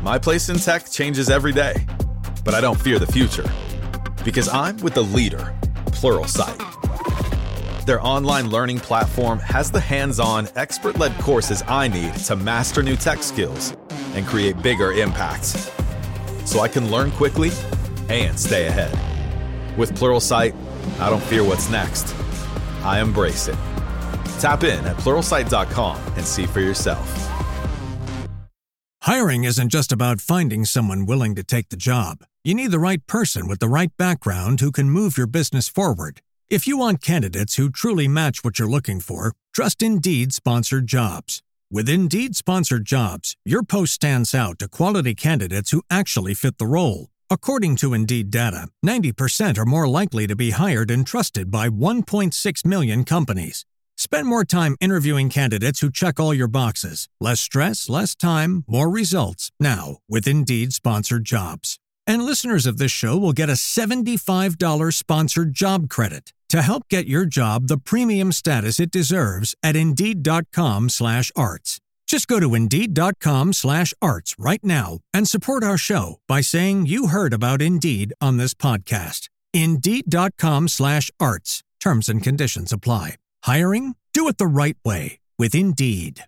My place in tech changes every day, but I don't fear the future because I'm with the leader, Pluralsight. Their online learning platform has the hands-on, expert-led courses I need to master new tech skills and create bigger impacts, so I can learn quickly and stay ahead. With Pluralsight, I don't fear what's next. I embrace it. Tap in at Pluralsight.com and see for yourself. Hiring isn't just about finding someone willing to take the job. You need the right person with the right background who can move your business forward. If you want candidates who truly match what you're looking for, trust Indeed Sponsored Jobs. With Indeed Sponsored Jobs, your post stands out to quality candidates who actually fit the role. According to Indeed data, 90% are more likely to be hired and trusted by 1.6 million companies. Spend more time interviewing candidates who check all your boxes. Less stress, less time, more results. Now, with Indeed Sponsored Jobs. And listeners of this show will get a $75 sponsored job credit to help get your job the premium status it deserves at Indeed.com/arts. Just go to Indeed.com/arts right now and support our show by saying you heard about Indeed on this podcast. Indeed.com/arts. Terms and conditions apply. Hiring? Do it the right way with Indeed.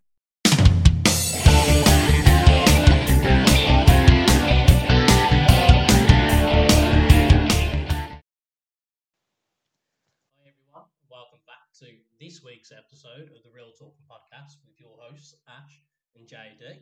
Hi everyone, welcome back to this week's episode of the Real Talking Podcast with your hosts Ash and JD.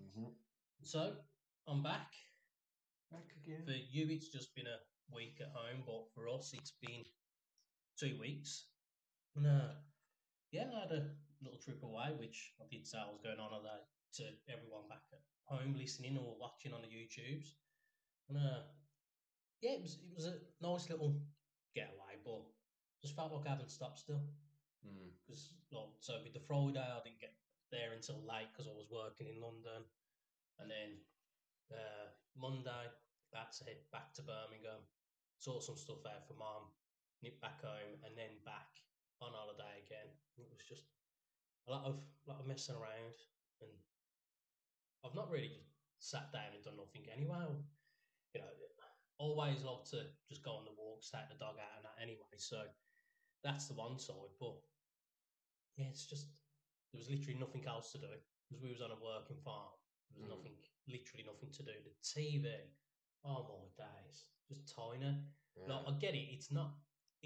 So I'm back again. For you, it's just been a week at home, but for us, it's been 2 weeks. And yeah, I had a little trip away, which I did say I was going on holiday to everyone back at home listening or watching on the YouTubes. And yeah, it was a nice little getaway, but just felt like I haven't stopped still. Because so with the Friday, I didn't get there until late because I was working in London, and then Monday I had to head back to Birmingham, sort some stuff out for Mum, nip back home, and then back on holiday again. It was just a lot of messing around, and I've not really sat down and done nothing anyway. You know, always love to just go on the walks, take the dog out and that anyway. So that's the one side, but yeah, it's just there was literally nothing else to do because we was on a working farm. There was literally nothing to do. The TV, oh my days, just tiny. Yeah. Like, I get it. It's not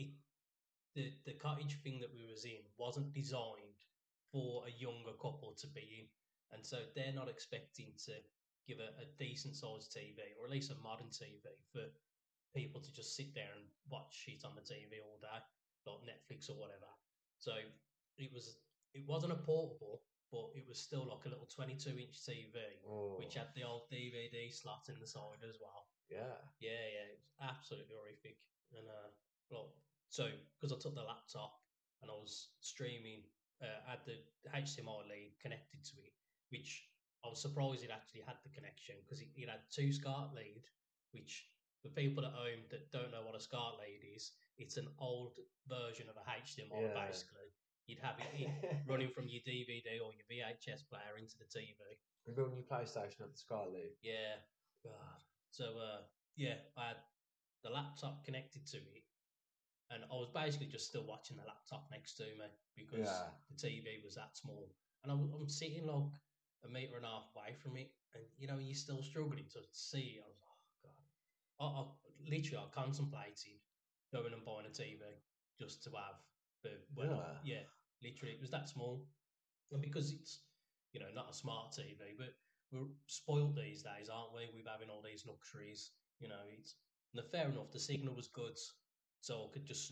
the cottage thing that we was in wasn't designed for a younger couple to be in, and so they're not expecting to give a decent sized TV or at least a modern TV for people to just sit there and watch shit on the TV all day, like Netflix or whatever. So it wasn't a portable, but it was still like a little 22-inch TV, which had the old DVD slot in the side as well. Yeah. Yeah, it was absolutely horrific. And so because I took the laptop and I was streaming, I had the HDMI lead connected to it, which I was surprised it actually had the connection because it had two SCART lead, which for people at home that don't know what a SCART lead is, it's an old version of a HDMI basically. You'd have it running from your DVD or your VHS player into the TV. Remember when your PlayStation had the SCART lead? Yeah. God. So, yeah, I had the laptop connected to it, and I was basically just still watching the laptop next to me because the TV was that small. And I'm sitting like a metre and a half away from it, and, you know, you're still struggling to see. I was like, oh, God. I contemplated going and buying a TV just to have literally, it was that small. And because it's, you know, not a smart TV, but we're spoiled these days, aren't we, with having all these luxuries. You know, fair enough, the signal was good, so I could just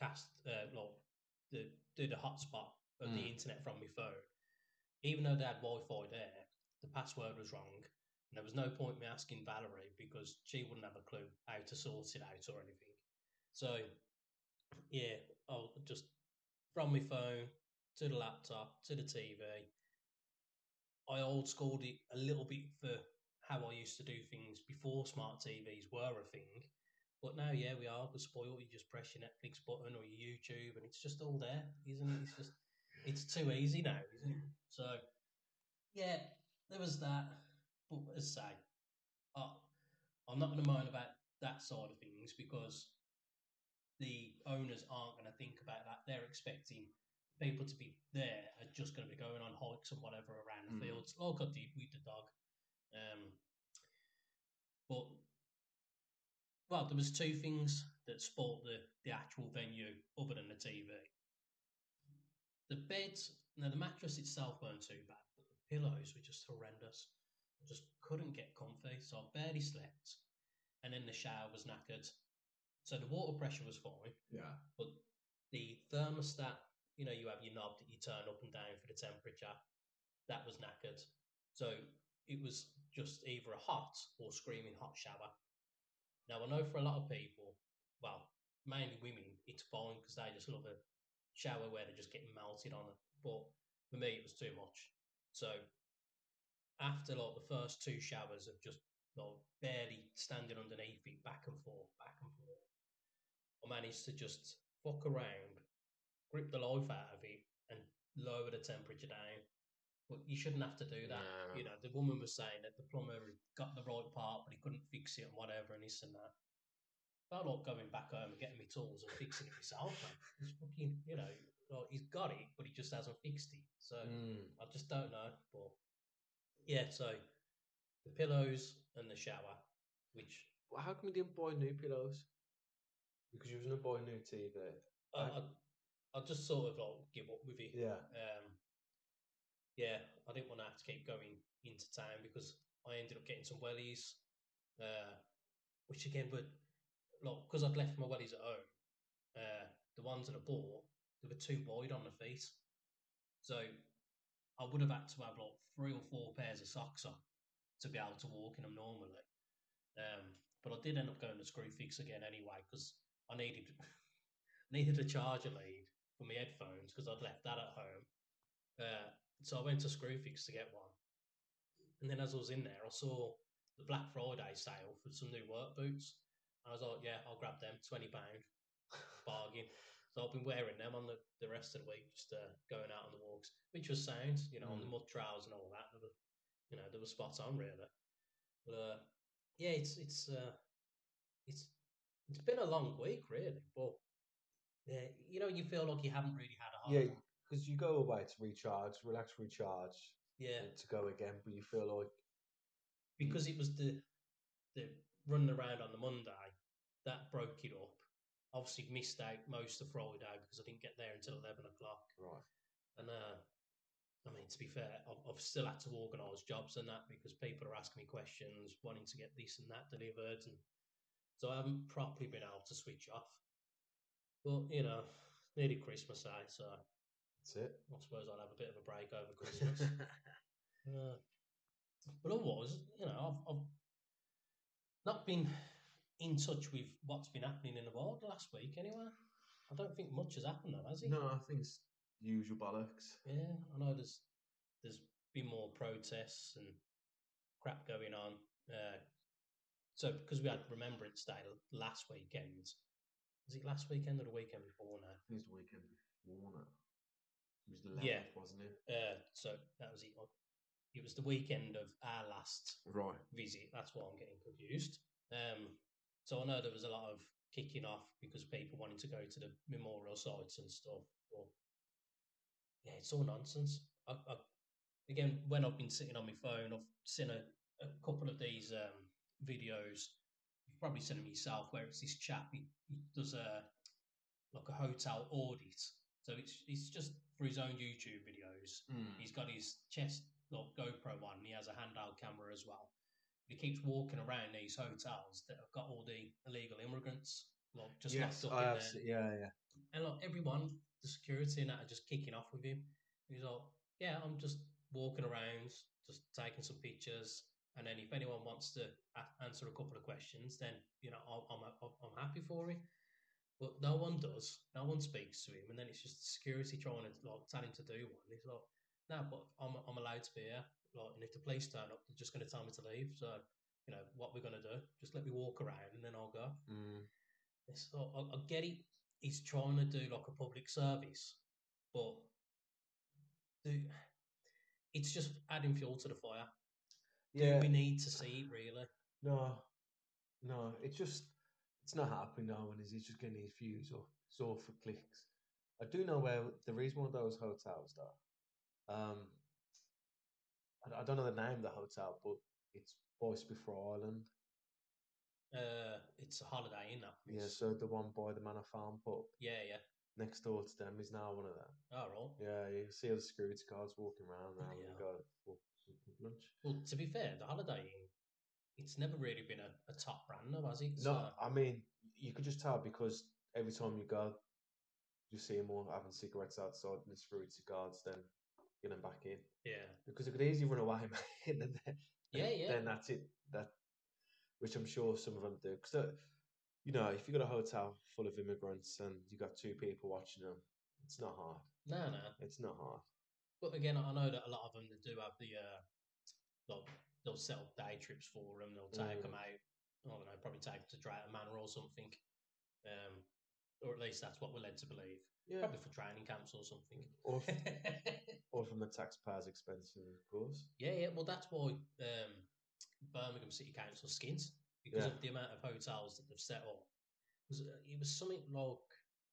do the hotspot of the internet from my phone. Even though they had Wi-Fi there, the password was wrong, and there was no point me asking Valerie because she wouldn't have a clue how to sort it out or anything. So, yeah, I'll just from my phone to the laptop to the TV. I old schooled it a little bit for how I used to do things before smart TVs were a thing. But now, yeah, we're spoiled. You just press your Netflix button or your YouTube, and it's just all there, isn't it? It's too easy now, isn't it? So, yeah, there was that. But as I say, I'm not going to moan about that side of things because the owners aren't going to think about that. They're expecting people to be there are just going to be going on hikes and whatever around the fields, like I did with the dog. But well, there was two things that spoilt the actual venue other than the TV. The beds, now the mattress itself weren't too bad, but the pillows were just horrendous. I just couldn't get comfy, so I barely slept. And then the shower was knackered. So the water pressure was fine, Yeah. but the thermostat, you know, you have your knob that you turn up and down for the temperature, that was knackered. So it was just either a hot or screaming hot shower. Now, I know for a lot of people, well, mainly women, it's fine because they just love a shower where they're just getting melted on it. But for me, it was too much. So after like the first two showers of just like barely standing underneath it, back and forth, I managed to just fuck around, grip the life out of it, and lower the temperature down. But you shouldn't have to do that. No. You know, the woman was saying that the plumber got the right part, but he couldn't fix it and whatever, and this and that. Felt like going back home and getting my tools and fixing it myself, man. It's fucking, you know, like he's got it, but he just hasn't fixed it. So I just don't know. But yeah, so the pillows and the shower, which Well, how come you didn't buy new pillows? Because you was going to buy a new TV. I just sort of like give up with it. Yeah. Yeah, I didn't want to have to keep going into town because I ended up getting some wellies, which again were like because I'd left my wellies at home. The ones that I bought, they were too wide on the feet, so I would have had to have like 3 or 4 pairs of socks on to be able to walk in them normally. But I did end up going to Screwfix again anyway because I needed needed a charger lead for my headphones because I'd left that at home. So I went to Screwfix to get one. And then as I was in there, I saw the Black Friday sale for some new work boots. I was like, yeah, I'll grab them, £20, bargain. So I've been wearing them on the rest of the week, just going out on the walks, which was sound, you know, on the mud trails and all that. They were, you know, they were spot on, really. But yeah, it's been a long week, really. But yeah, you know, you feel like you haven't really had a Yeah, holiday. because you go away to recharge, relax, recharge, Yeah, and to go again, but you feel like because it was the running around on the Monday that broke it up. Obviously, missed out most of Friday because I didn't get there until 11 o'clock. right. And I mean, to be fair, I've still had to organise jobs and that because people are asking me questions, wanting to get this and that delivered, and so I haven't properly been able to switch off. But you know, nearly Christmas, so That's it. I suppose I'll have a bit of a break over Christmas. But otherwise, you know, I've not been in touch with what's been happening in the world last week. Anyway, I don't think much has happened though, has it? No, I think it's usual bollocks. Yeah, I know there's been more protests and crap going on. So because we had Remembrance Day last weekend, was it last weekend or the weekend before now? I think it was the weekend before that. It was the 11th, Yeah. wasn't it? So that was it. It was the weekend of our last Right. visit. That's why I'm getting confused. So I know there was a lot of kicking off because people wanted to go to the memorial sites and stuff. But yeah, it's all nonsense. Again, when I've been sitting on my phone, I've seen a couple of these videos. You've probably seen them yourself, where it's this chap. He does like a hotel audit. So it's just for his own YouTube videos. He's got his chest like GoPro on. And he has a handheld camera as well. He keeps walking around these hotels that have got all the illegal immigrants like just Yes, locked up I in have. there. Yeah. And like everyone, the security and that are just kicking off with him. He's like, yeah, I'm just walking around, just taking some pictures. And then if anyone wants to answer a couple of questions, then you know I'm happy for it. But no one does. No one speaks to him, and then it's just security trying to like tell him to do one. He's like, no, but I'm allowed to be here. Like, and if the police turn up, they're just going to tell me to leave. So you know what we're going to do? Just let me walk around, and then I'll go. It's I get it. He's trying to do like a public service, but it's just adding fuel to the fire. Yeah. Do we need to see it really? No, it's not happening now. And he's just getting his views up. It's all for clicks. I do know where there is one of those hotels though. I don't know the name of the hotel, but it's Voice Before Island. It's a Holiday Inn, that Yeah, is. so the one by the Manor Farm pub Yeah. next door to them is now one of them. All right. Yeah, you see all the security guards walking around now when Yeah. you go for some lunch. Well, to be fair, the Holiday Inn, it's never really been a top brand, though, has it? No, So, I mean you could just tell because every time you go, you see them all having cigarettes outside and the security guards then getting back in yeah. because they could easily run away, mate, and Yeah. then that's it. That which I'm sure some of them do because you know if you got a hotel full of immigrants and you got two people watching them, it's not hard. No. It's not hard. But again, I know that a lot of them do have they'll set up day trips for them. They'll take them out. I don't know, probably take them to Drayton Manor or something. Or at least that's what we're led to believe. Yeah. Probably for training camps or something. Or from the taxpayers' expenses, of course. Yeah. Well, that's why Birmingham City Council skint because of the amount of hotels that they've set up. It was something like,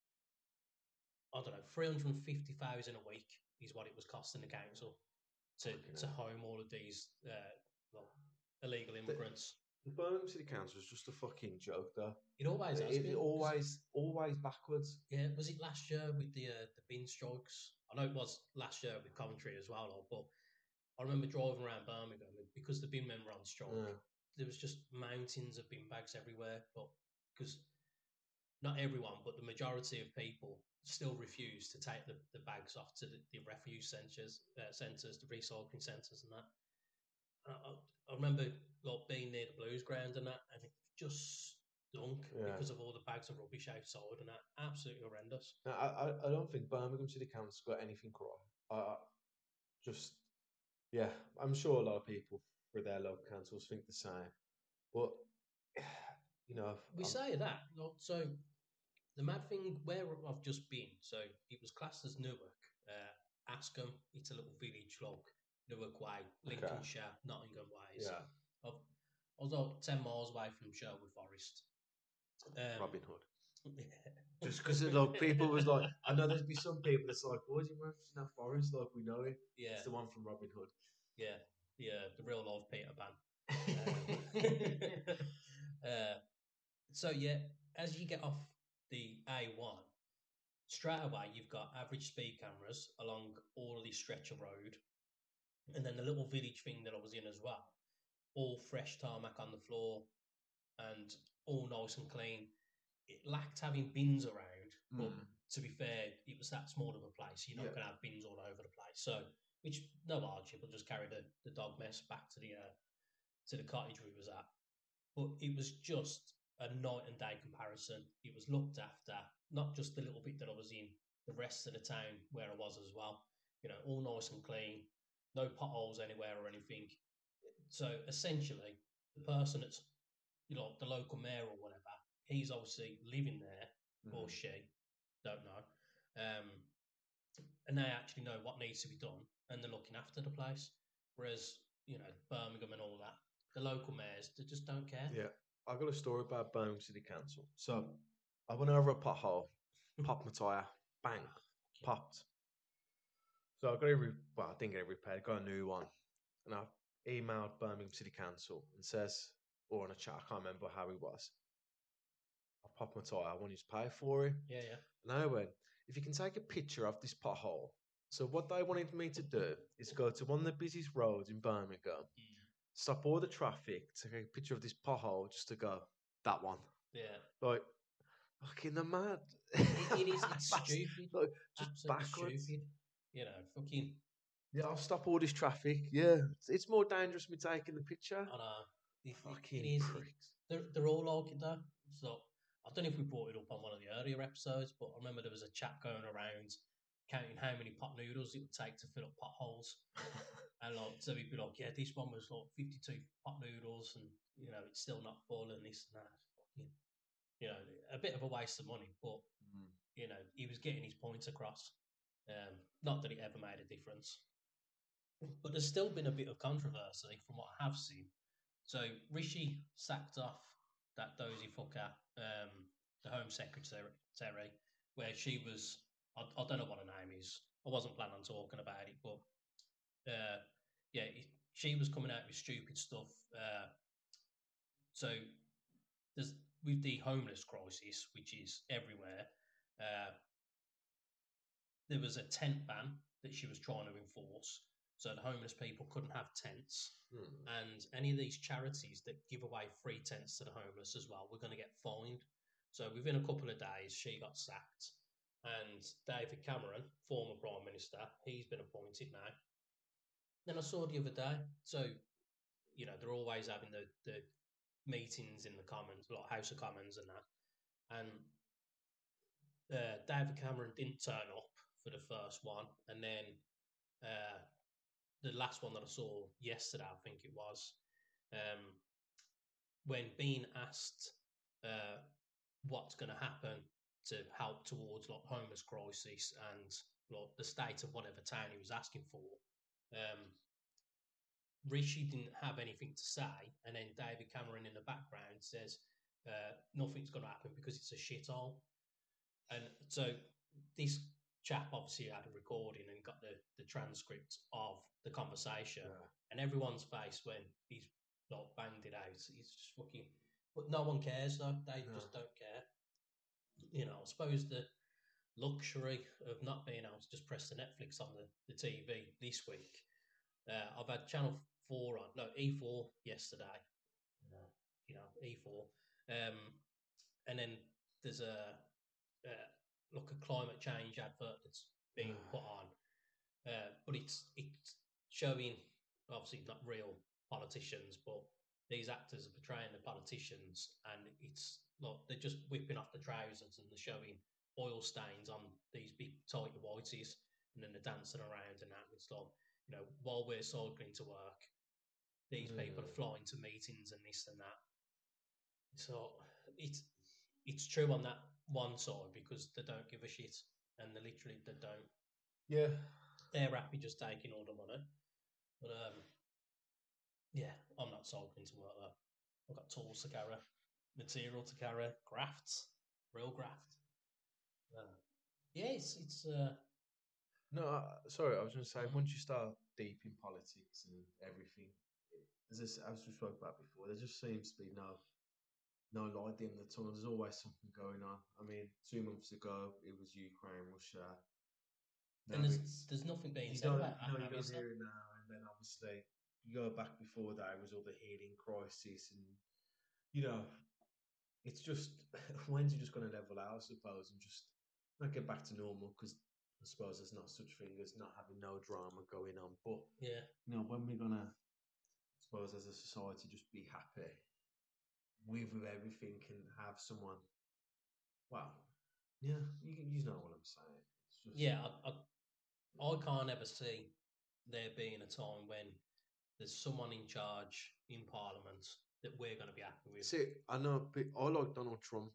I don't know, 350,000 a week is what it was costing the council to home all of these illegal immigrants. The Birmingham City Council is just a fucking joke, though. It always has been. Always backwards. Yeah, was it last year with the bin strikes? I know it was last year with Coventry as well, but I remember driving around Birmingham and because the bin men were on strike. There was just mountains of bin bags everywhere, but because not everyone, but the majority of people still refuse to take the bags off to the refuse centres, the recycling centres and that. I remember being near the Blues ground and that, and it just stunk because of all the bags of rubbish outside and that. Absolutely horrendous. No, I don't think Birmingham City Council got anything wrong. I'm sure a lot of people for their local councils think the same. But, you know. We say that. So, the mad thing where I've just been, so it was classed as Newark. Askham, it's a little village like Newark Way, Lincolnshire, Nottingham ways. Yeah. I was like 10 miles away from Sherwood Forest. Robin Hood. Just because people was like, I know there'd be some people that's like, why do you remember that forest? Like, we know it. Yeah. It's the one from Robin Hood. Yeah. The real life Peter Pan. So, yeah, as you get off the A1, straight away you've got average speed cameras along all of this stretch of road. And then the little village thing that I was in as well. All fresh tarmac on the floor and all nice and clean. It lacked having bins around, but to be fair, it was that small of a place. You're not going to have bins all over the place. So, which no hardship. I'll just carry the dog mess back to the cottage we was at. But it was just a night and day comparison. It was looked after, not just the little bit that I was in, the rest of the town where I was as well. You know, all nice and clean, no potholes anywhere or anything. So essentially, the person that's, the local mayor or whatever, he's obviously living there, or she, don't know. And they actually know what needs to be done, and they're looking after the place. Whereas, Birmingham and all that, the local mayors, they just don't care. Yeah. I got a story about Birmingham City Council. So I went over a pothole, popped my tyre, bang, popped. So I didn't get it repaired, got a new one. And I emailed Birmingham City Council and says, or on a chat, I can't remember how it was. I popped my tyre, I want you to pay for it. Yeah. And I went, if you can take a picture of this pothole. So what they wanted me to do is go to one of the busiest roads in Birmingham, stop all the traffic, take a picture of this pothole just to go, that one. Yeah. Like, fucking the mad. It's stupid. Like, just absolutely backwards. Stupid. Fucking. Yeah, I'll stop all this traffic. Yeah. It's more dangerous me taking the picture. I know. Fucking it is. pricks. They're all like it though. So I don't know if we brought it up on one of the earlier episodes, but I remember there was a chat going around counting how many pot noodles it would take to fill up potholes. And so he'd be like, yeah, this one was like 52 pot noodles and, it's still not full and this and that. Fucking, a bit of a waste of money, but, he was getting his points across. Not that it ever made a difference. But there's still been a bit of controversy from what I have seen. So Rishi sacked off that dozy fucker, the Home Secretary, where she was. I don't know what her name is. I wasn't planning on talking about it, but yeah, she was coming out with stupid stuff. So there's with the homeless crisis, which is everywhere. Uh, there was a tent ban that she was trying to enforce, so the homeless people couldn't have tents. And any of these charities that give away free tents to the homeless as well, we're going to get fined. So within a couple of days, she got sacked. And David Cameron, former Prime Minister, he's been appointed now. Then I saw the other day, so, you know, they're always having the meetings in the Commons, like House of Commons and that. And David Cameron didn't turn up for the first one. And then the last one that I saw yesterday, I think it was, when being asked what's going to happen to help towards like homeless crisis and like the state of whatever town he was asking for, Rishi didn't have anything to say, and then David Cameron in the background says nothing's going to happen because it's a shithole. And so this chap obviously had a recording and got the transcript of the conversation, and everyone's face when he's not banged it out. He's just fucking, but no one cares though. They just don't care. You know, I suppose the luxury of not being able to just press the Netflix on the TV this week. I've had Channel 4 on, no, E4 yesterday. You know, E4. And then there's like a climate change advert that's being put on. But it's showing, obviously not real politicians, but these actors are portraying the politicians, and it's like they're just whipping off the trousers and they're showing oil stains on these big tight whities, and then they're dancing around and that. It's like, you know, while we're cycling to work, these people are flying to meetings and this and that. So it's true on that one side because they don't give a shit, and they don't. Yeah, they're happy just taking all the money. But yeah, I'm not cycling to work though. I've got tools to carry, material to carry, grafts, real graft. Yeah, it's no, sorry, I was going to say, once you start deep in politics and everything, as we spoke about before, there just seems to be no light in the tunnel. There's always something going on. I mean, 2 months ago, it was Ukraine, Russia. And there's nothing being said about that. No, you don't hear it now. And then obviously, you go back before that, it was all the healing crisis. And, you know, it's just, when's it just going to level out, I suppose, and just not get back to normal? Because I suppose there's not such thing as not having no drama going on. But, yeah, you know, when we're going to, I suppose, as a society, just be happy with everything and have someone, well, yeah, you know what I'm saying. It's just, yeah, I can't ever see there being a time when there's someone in charge in Parliament that we're going to be happy with. See, I know, but I like Donald Trump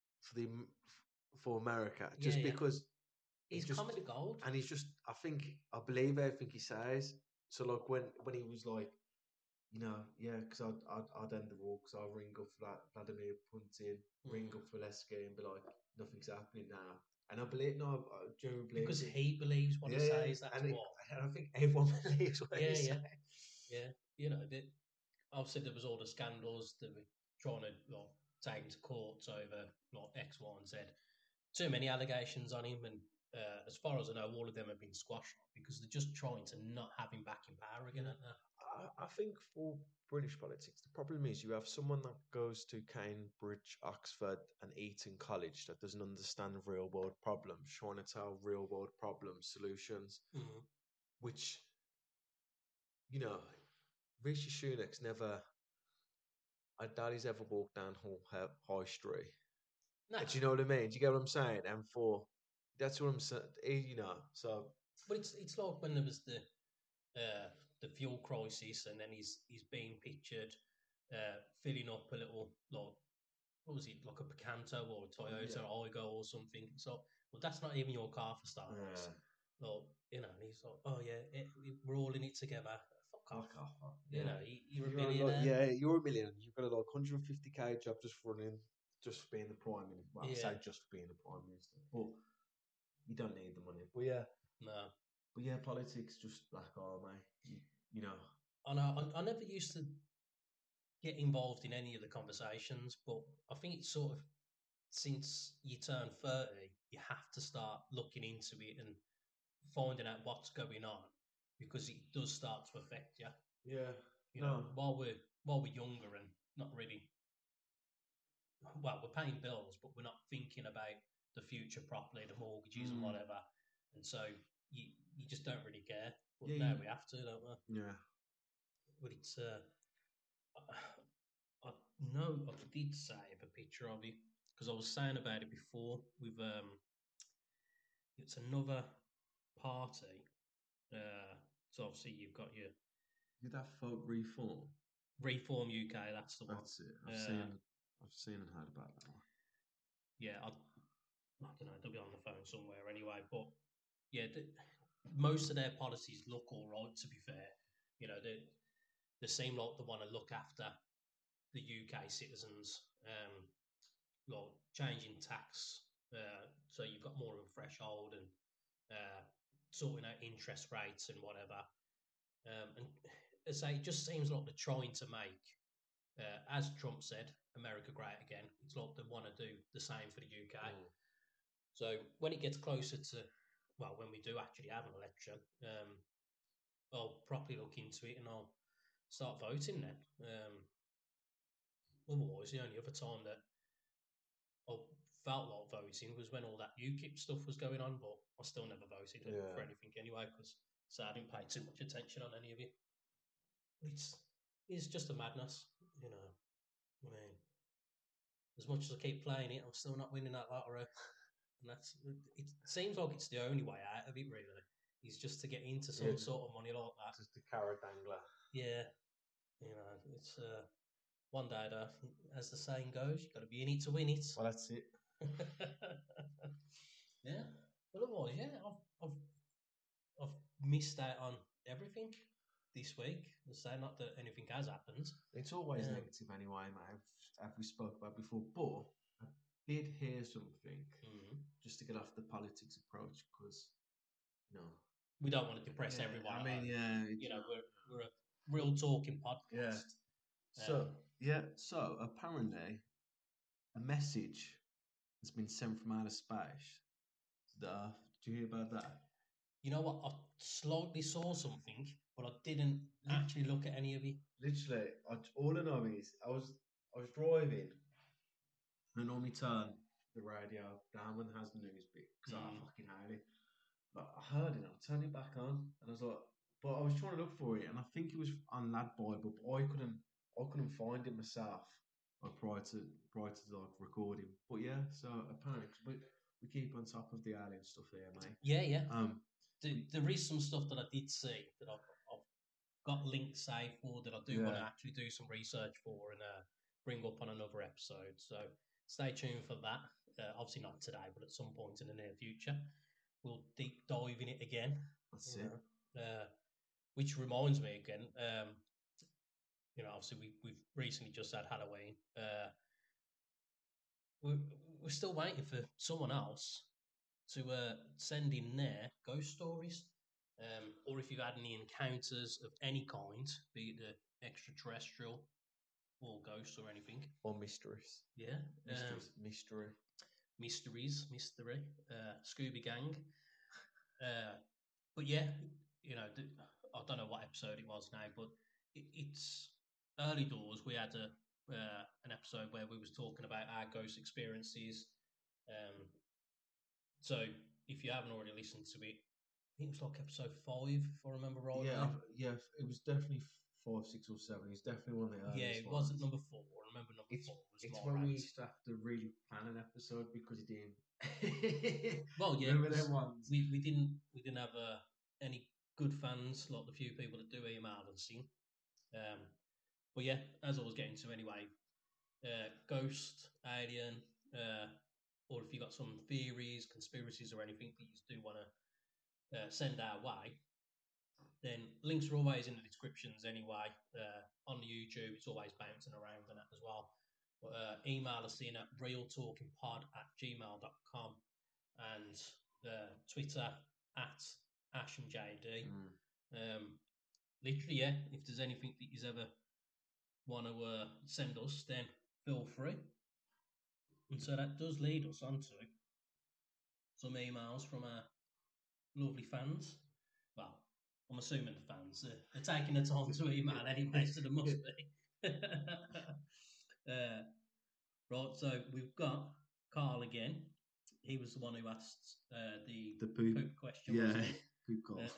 for America just because he's comedy gold, and he's just, I believe everything he says. So like when he was like, you know, yeah, because I'd end the war, because I'll ring up Vladimir Putin, ring up Zelensky and be like, nothing's happening now. And I genuinely believe because he believes what he says. That's and what. And I think everyone believes what he says. Yeah. You know, obviously there was all the scandals that were trying to take him to court over X, Y, and Z. Too many allegations on him, and as far as I know, all of them have been squashed because they're just trying to not have him back in power again. I think for British politics, the problem is you have someone that goes to Cambridge, Oxford, and Eton College that doesn't understand real world problems, trying to tell real world problem solutions, which, you know, Rishi Sunak's never. I doubt he's ever walked down High Street. No. Do you know what I mean? Do you get what I'm saying? And that's what I'm saying. You know, so. But it's like when there was the fuel crisis, and then he's being pictured filling up a little, like, what was it, like a Picanto or a Toyota Aygo or something. So, well, that's not even your car for starters. Like, you know, and he's like, oh yeah, we're all in it together. off. Fuck off. You know, you're a You're on, billionaire. you're a million. You've got a 150k job just running, just for being the prime minister. Well, I Yeah. say just for being the prime minister, but you don't need the money. But yeah, No. politics just like, oh mate, you know. I know. I never used to get involved in any of the conversations, but I think it's sort of since you turn 30, you have to start looking into it and finding out what's going on because it does start to affect you. Yeah. You know, while we're younger and not really, well, we're paying bills, but we're not thinking about the future properly, the mortgages and whatever, and so you just don't really care. But now we have to, don't we? Yeah. But it's I know I did save a picture of it because I was saying about it before with it's another party. So obviously you've got your Did that folk reform? Reform UK. That's the one. That's it. I've seen and heard about that one. Yeah, I don't know. They'll be on the phone somewhere anyway. But yeah, most of their policies look all right. To be fair, you know they seem like they want to look after the UK citizens. Like changing tax, so you've got more of a threshold and sorting out interest rates and whatever. And as I say, it just seems like they're trying to make, as Trump said, America great again. It's like they want to do the same for the UK. So when it gets closer to, well, when we do actually have an election, I'll properly look into it and I'll start voting then. Otherwise, the only other time that I felt like voting was when all that UKIP stuff was going on, but I still never voted for anything anyway because I didn't pay too much attention on any of it. It's just a madness, you know. I mean, as much as I keep playing it, I'm still not winning that lottery, and it seems like it's the only way out of it. Really, is just to get into some sort of money like that. Just a carrot dangler. Yeah, you know, it's one day, though, as the saying goes, you've got to be in it to win it. Well, that's it. Yeah, but otherwise, yeah, I've missed out on everything this week. I say not that anything has happened. It's always negative anyway, mate. As we spoke about before, but I did hear something just to get off the politics approach because, you know, we don't want to depress everyone. I mean, you know, we're a real talking podcast. Yeah. So apparently, a message has been sent from outer space to the Earth. Did you hear about that? You know what? I slightly saw something, but I didn't actually look at any of it. Literally, all I know is I was driving, and I normally turn the radio down when it has the news bit because I fucking hate it. But I heard it, I turned it back on, and I was like, but I was trying to look for it, and I think it was on Lad Bible, but I couldn't find it myself prior to like recording. But yeah, so apparently we keep on top of the alien stuff here, mate. Yeah. There is some stuff that I did see that I've got links saved for that I do want to actually do some research for and bring up on another episode. So stay tuned for that. Obviously not today, but at some point in the near future, we'll deep dive in it again. That's it. Which reminds me again, you know, obviously we've recently just had Halloween. We're still waiting for someone else to send in their ghost stories, or if you've had any encounters of any kind, be it the extraterrestrial or ghosts or anything, or mysteries. Yeah, mystery, Scooby Gang. But yeah, you know, I don't know what episode it was now, but it's early doors. We had an episode where we was talking about our ghost experiences. So if you haven't already listened to it, I think it was like episode 5, if I remember right. Yeah, it was definitely 5, 6, or 7. It's definitely one of the earliest. Yeah, it wasn't number 4. I remember number 4 was it's more. When we used to have to really plan an episode because it didn't. Well, yeah, remember them ones? We didn't have any good fans like the few people that do email and sing. But yeah, as I was getting to anyway, ghost, alien, or if you got some theories, conspiracies, or anything that you do want to send our way, then links are always in the descriptions anyway. On the YouTube, it's always bouncing around and that as well. But email us in at realtalkingpod@gmail.com and Twitter at Ash and JD. Literally, yeah, if there's anything that you ever want to send us, then feel free. And so that does lead us on to some emails from our lovely fans. Well, I'm assuming the fans are taking the time to email anyway, so there must be. Right, so we've got Carl again. He was the one who asked the poop question. Yeah, wasn't he? poop Carl.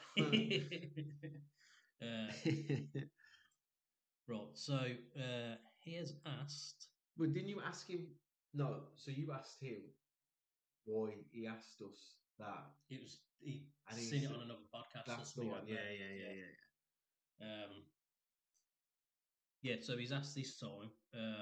Right, so he has asked. Well, didn't you ask him? No, so you asked him why he asked us that. It was he And he seen it said- on another podcast. That's or the something one. like Yeah. that. Yeah, so he's asked this time.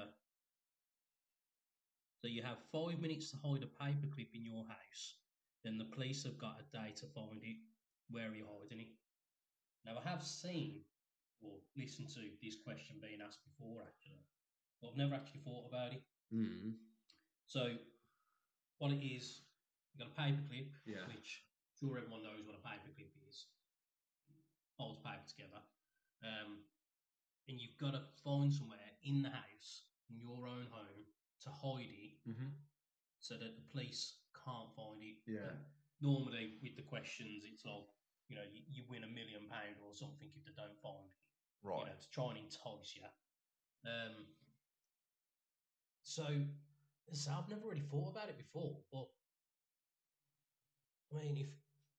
So you have 5 minutes to hide a paperclip in your house. Then the police have got a day to find it. Where are you hiding it? Now, I have seen or listened to this question being asked before, actually. But I've never actually thought about it. Mm. So, what it is, you've got a paperclip, Yeah. which I'm sure everyone knows what a paperclip is. Holds paper together. And you've got to find somewhere in the house, in your own home, to hide it so that the police can't find it. Yeah. Normally, with the questions, it's like, you win £1 million or something if they don't find it. Right. To try and entice you. So I've never really thought about it before, but I mean, if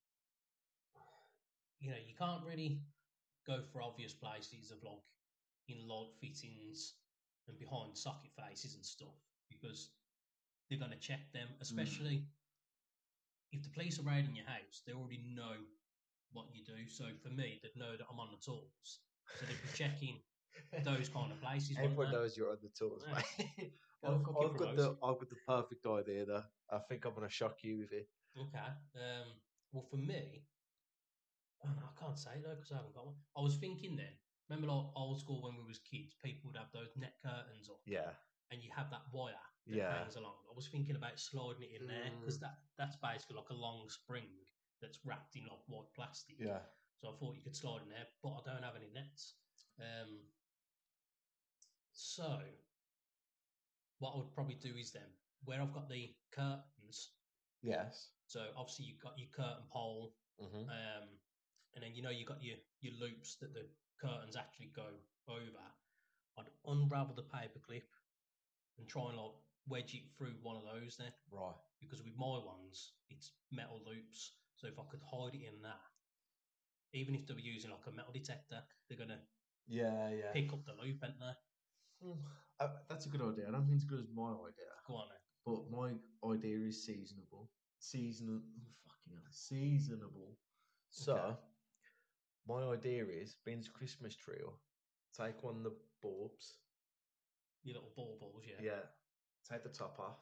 you can't really go for obvious places of like in light fittings and behind socket faces and stuff because they're going to check them, especially if the police are raiding your house. They already know what you do. So for me, they'd know that I'm on the tools, so they'd be checking those kind of places. Everyone knows you're on the tools, mate. I've got the perfect idea though. I think I'm gonna shock you with it. Okay. Well, for me, I can't say though because I haven't got one. I was thinking then. Remember, like old school when we was kids, people would have those net curtains up. Yeah. And you have that wire that hangs along. I was thinking about sliding it in there because that's basically like a long spring that's wrapped in like white plastic. Yeah. So I thought you could slide in there, but I don't have any nets. So what I would probably do is then where I've got the curtains. Yes. So obviously you've got your curtain pole, and then you got your loops that the curtains actually go over. I'd unravel the paperclip and try and like wedge it through one of those then. Right. Because with my ones, it's metal loops. So if I could hide it in that, even if they were using like a metal detector, they're gonna pick up the loop, ain't they? That's a good idea. I don't think it's as good as my idea. Go on then. But my idea is seasonable. Seasonable. So my idea is being a Christmas tree. Take one of the bulbs. Your little balls, yeah. Yeah. Take the top off.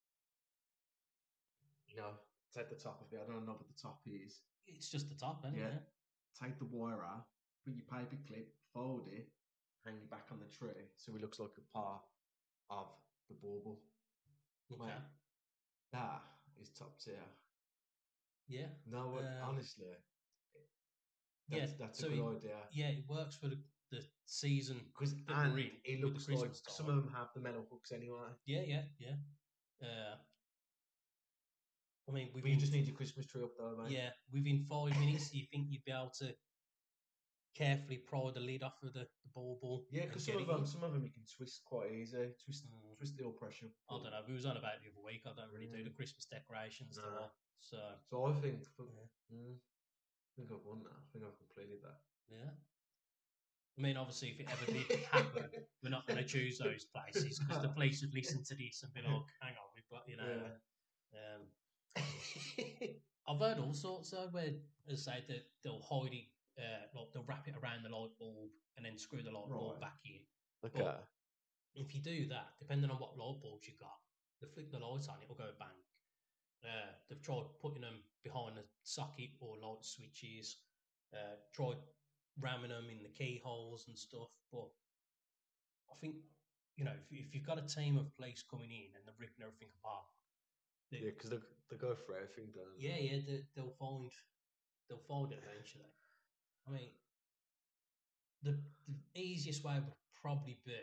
Take the top of it. I don't know what the top is. It's just the top, isn't it? Take the wire out. Put your paper clip. Fold it. Hang it back on the tree so it looks like a part of the bauble. Okay. Mate, that is top tier. Yeah. No, honestly. That's a good idea. Yeah, it works for the season because it looks like some of them have the metal hooks anyway. Yeah. I mean, you just need your Christmas tree up though, mate. Yeah, within 5 minutes, you think you'd be able to carefully pry the lid off of the bauble? Yeah, because some of them you can twist quite easy. Twist the old pressure. I don't know. We was on about it the other week. I don't really do the Christmas decorations. So I think I think I've won that. I think I've completed that. Yeah. I mean, obviously, if it ever did happen, we're not going to choose those places because the police would listen to this and be like, "Hang on, we've got I've heard all sorts though, where they say that they'll hide it, like they'll wrap it around the light bulb and then screw the light bulb back in. Okay. But if you do that, depending on what light bulbs you got, they flick the light on, it'll go bang. They've tried putting them behind the socket or light switches. Tried ramming them in the keyholes and stuff. But I think, you know, if you've got a team of police coming in and they're ripping everything apart, Yeah, because they go for everything, don't they? yeah, they'll find it eventually. I mean, the easiest way would probably be,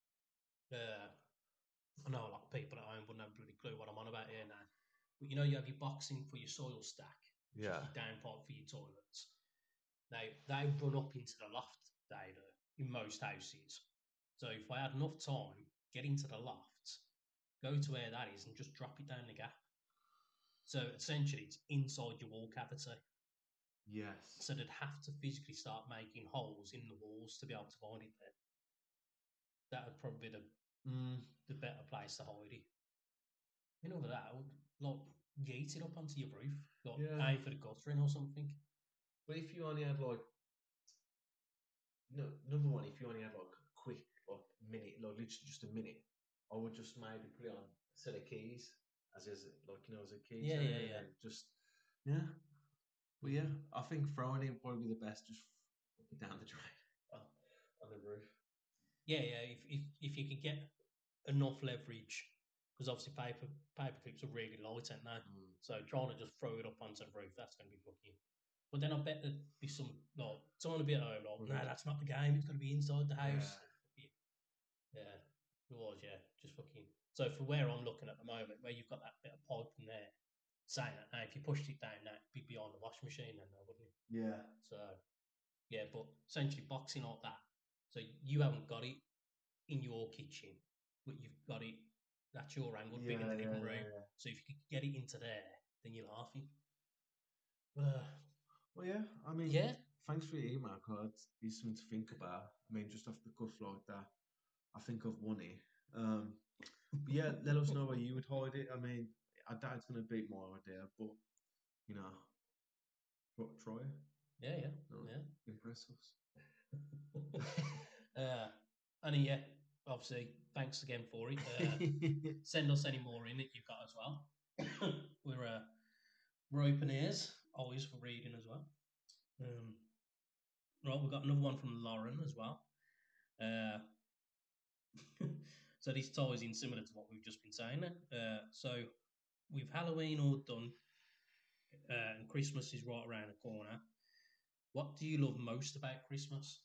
I know a lot of people at home wouldn't have a bloody clue what I'm on about here now, but you know, you have your boxing for your soil stack, which Yeah. is your downpipe for your toilets. Now, they run up into the loft, they do, in most houses. So if I had enough time, get into the loft, go to where that is, and just drop it down the gap. So essentially, it's inside your wall cavity. Yes. So they'd have to physically start making holes in the walls to be able to find it there. That would probably be the better place to hide it. You know, over that, I would like yeet it up onto your roof, like Yeah. aim for the guttering or something. But if you only had like, no, number one, if you only had like a quick like minute, like literally just a minute, I would just maybe put it on a set of keys as like as a key. Yeah, chain, yeah, yeah. and just yeah. But yeah, I think throwing it would probably be the best. Just put it down the drain on the roof. Yeah, yeah. If you could get enough leverage, because obviously paper clips are really light, aren't they? So trying to just throw it up onto the roof, that's going to be fucking. But then I bet there'd be someone would be at home like, no, that's not the game. It's going to be inside the house. Yeah, it was. Yeah, just fucking. So for where I'm looking at the moment, where you've got that bit of pipe in there, saying that now if you pushed it down, that'd be beyond the washing machine, then, wouldn't it? Yeah. So yeah, but essentially boxing like that. So you haven't got it in your kitchen, but you've got it. That's your angled bit in the living room. Yeah. So if you could get it into there, then you're laughing. Well, yeah. I mean, Yeah. Thanks for your email, card. It's something to think about. I mean, just off the cuff like that, I think I've won it. But yeah, let us know where you would hide it. I mean, I doubt it's going to beat my idea, but you know, try it. Yeah, No, yeah. impress us. And yeah, obviously, thanks again for it. Send us any more in that you've got as well. We're open ears, always for reading as well. Right, we've got another one from Lauren as well. So this ties in similar to what we've just been saying. So with Halloween all done, and Christmas is right around the corner. What do you love most about Christmas?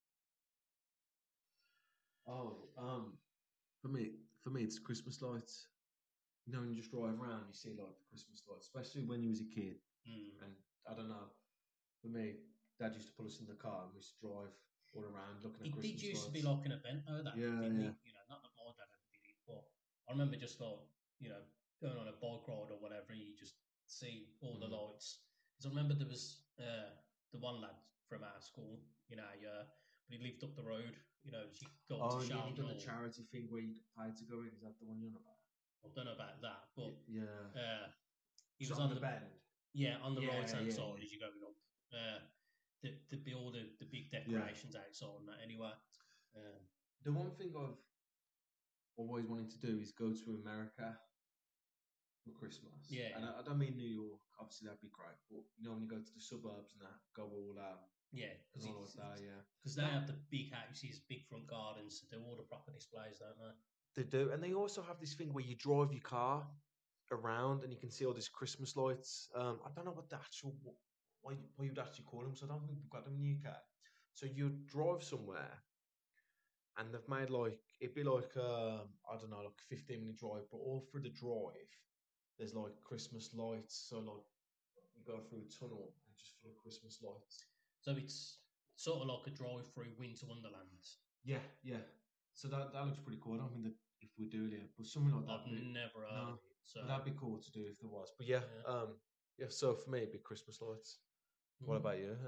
Oh, for me, it's Christmas lights. You know, when you just drive around, you see like the Christmas lights, especially when you was a kid. And I don't know, for me, Dad used to pull us in the car and we used to drive all around looking at Christmas lights. It did used to be like an event, though, that didn't it? You know, not that my dad ever did it, but I remember just like, you know, going on a bike ride or whatever, you just see all the lights. Because I remember there was the one lad from our school, you know, but he lived up the road, you know, you go to Charlotte. You done the charity thing where you paid to go in. Is that the one you're on about? I don't know about that, but yeah, he was on the bend. Yeah, on the right hand side yeah. as you're going up. There'd be all the big decorations outside and that anyway. The one thing I've always wanted to do is go to America for Christmas. Yeah, and I don't mean New York. Obviously, that'd be great. But you know, when you go to the suburbs and that, go all because they have the big houses, big front gardens to do all the proper displays, don't they? They do, and they also have this thing where you drive your car around and you can see all these Christmas lights. I don't know what the actual what you'd actually call them. So I don't think we've got them in the UK. So you drive somewhere, and they've made like it'd be like I don't know, like a 15-minute drive, but all through the drive, there's like Christmas lights. So like you go through a tunnel and just full of Christmas lights. So it's sort of like a drive through Winter Wonderland. Yeah. So that looks pretty cool. I don't think that if we do it, but something like that. I've never heard of it. So that'd be cool to do if there was. But yeah. So for me, it'd be Christmas lights. What about you?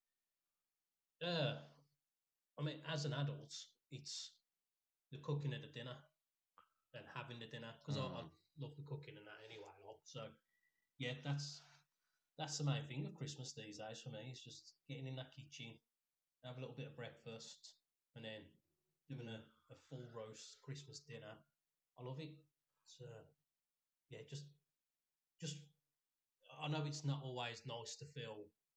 I mean, as an adult, it's the cooking of the dinner and having the dinner because I love the cooking and that anyway. So yeah, that's the main thing of Christmas these days for me. It's just getting in that kitchen, have a little bit of breakfast, and then doing a full roast Christmas dinner. I love it. So yeah, just I know it's not always nice to feel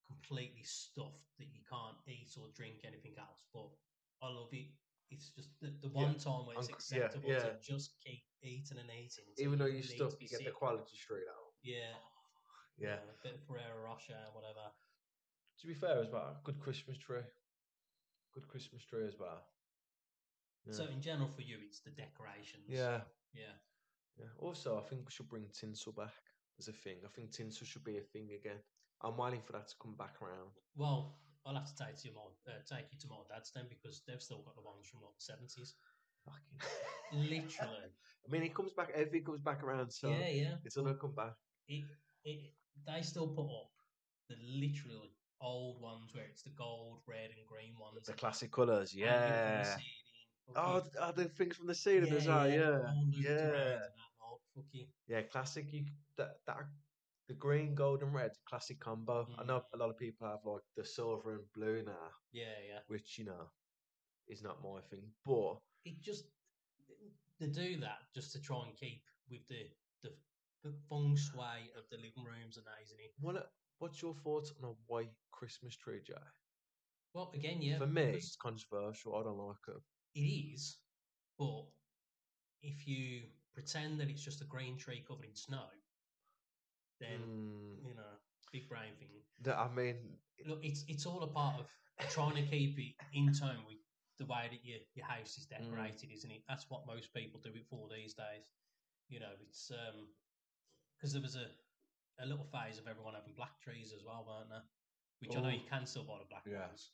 completely stuffed that you can't eat or drink anything else. But I love it. It's just the one time where it's acceptable to just keep eating and eating. Even though you you're need stuck, to be you get the sick. quality straight out. Yeah. Yeah. A bit of Ferrero Rocher, whatever. To be fair as well, good Christmas tree. Good Christmas tree as well. Yeah. So in general for you, it's the decorations. Yeah. Yeah. Yeah. Also, I think we should bring tinsel back as a thing. I think tinsel should be a thing again. I'm waiting for that to come back around. Well, I'll have to take you to my dad's then because they've still got the ones from like the 70s. Fucking Literally. I mean, it comes back. Everything comes back around. So yeah. it's gonna come back. They still put up the literally old ones where it's the gold, red, and green ones. The classic colours, yeah. Oh, the things from the ceiling as well, yeah. Yeah, classic. That the green, gold, and red classic combo. I know a lot of people have like the silver and blue now. Yeah. Which is not my thing, but it just they do that just to try and keep with the feng shui of the living rooms and that, isn't it? What's your thoughts on a white Christmas tree, Jay? Well, again, yeah. For me, it's controversial. I don't like it. It is, but if you pretend that it's just a green tree covered in snow, then big brain thing. I mean, look, it's all a part of trying to keep it in tone with the way that your house is decorated, isn't it? That's what most people do it for these days. It's because there was a little phase of everyone having black trees as well, weren't there? Which I know you can still buy the black ones.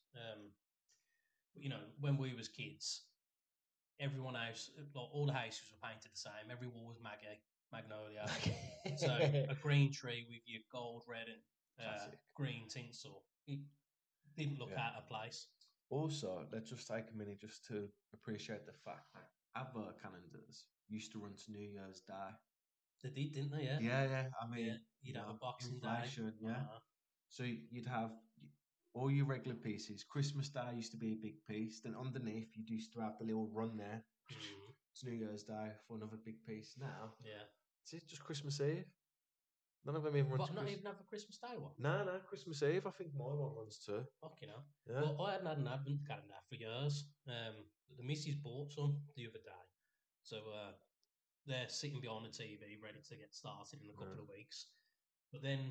When we was kids, everyone house, like all the houses were painted the same. Every wall was magnolia. So a green tree with your gold, red, and green tinsel. It didn't look out of place. Also, let's just take a minute just to appreciate the fact that advert calendars used to run to New Year's Day. They did, didn't they? Yeah. Yeah. I mean, you'd have a Boxing inflation, Day. Yeah. So you'd have all your regular pieces. Christmas Day used to be a big piece. Then underneath, you used to have the little run there. It's New Year's Day for another big piece. Now, it's just Christmas Eve. None of them even run to not even have a Christmas Day one? No, Christmas Eve. I think my one runs too. Fucking hell. Yeah. Well, I hadn't had an advent calendar for years. The missus bought some the other day. So they're sitting behind the TV ready to get started in a couple of weeks. But then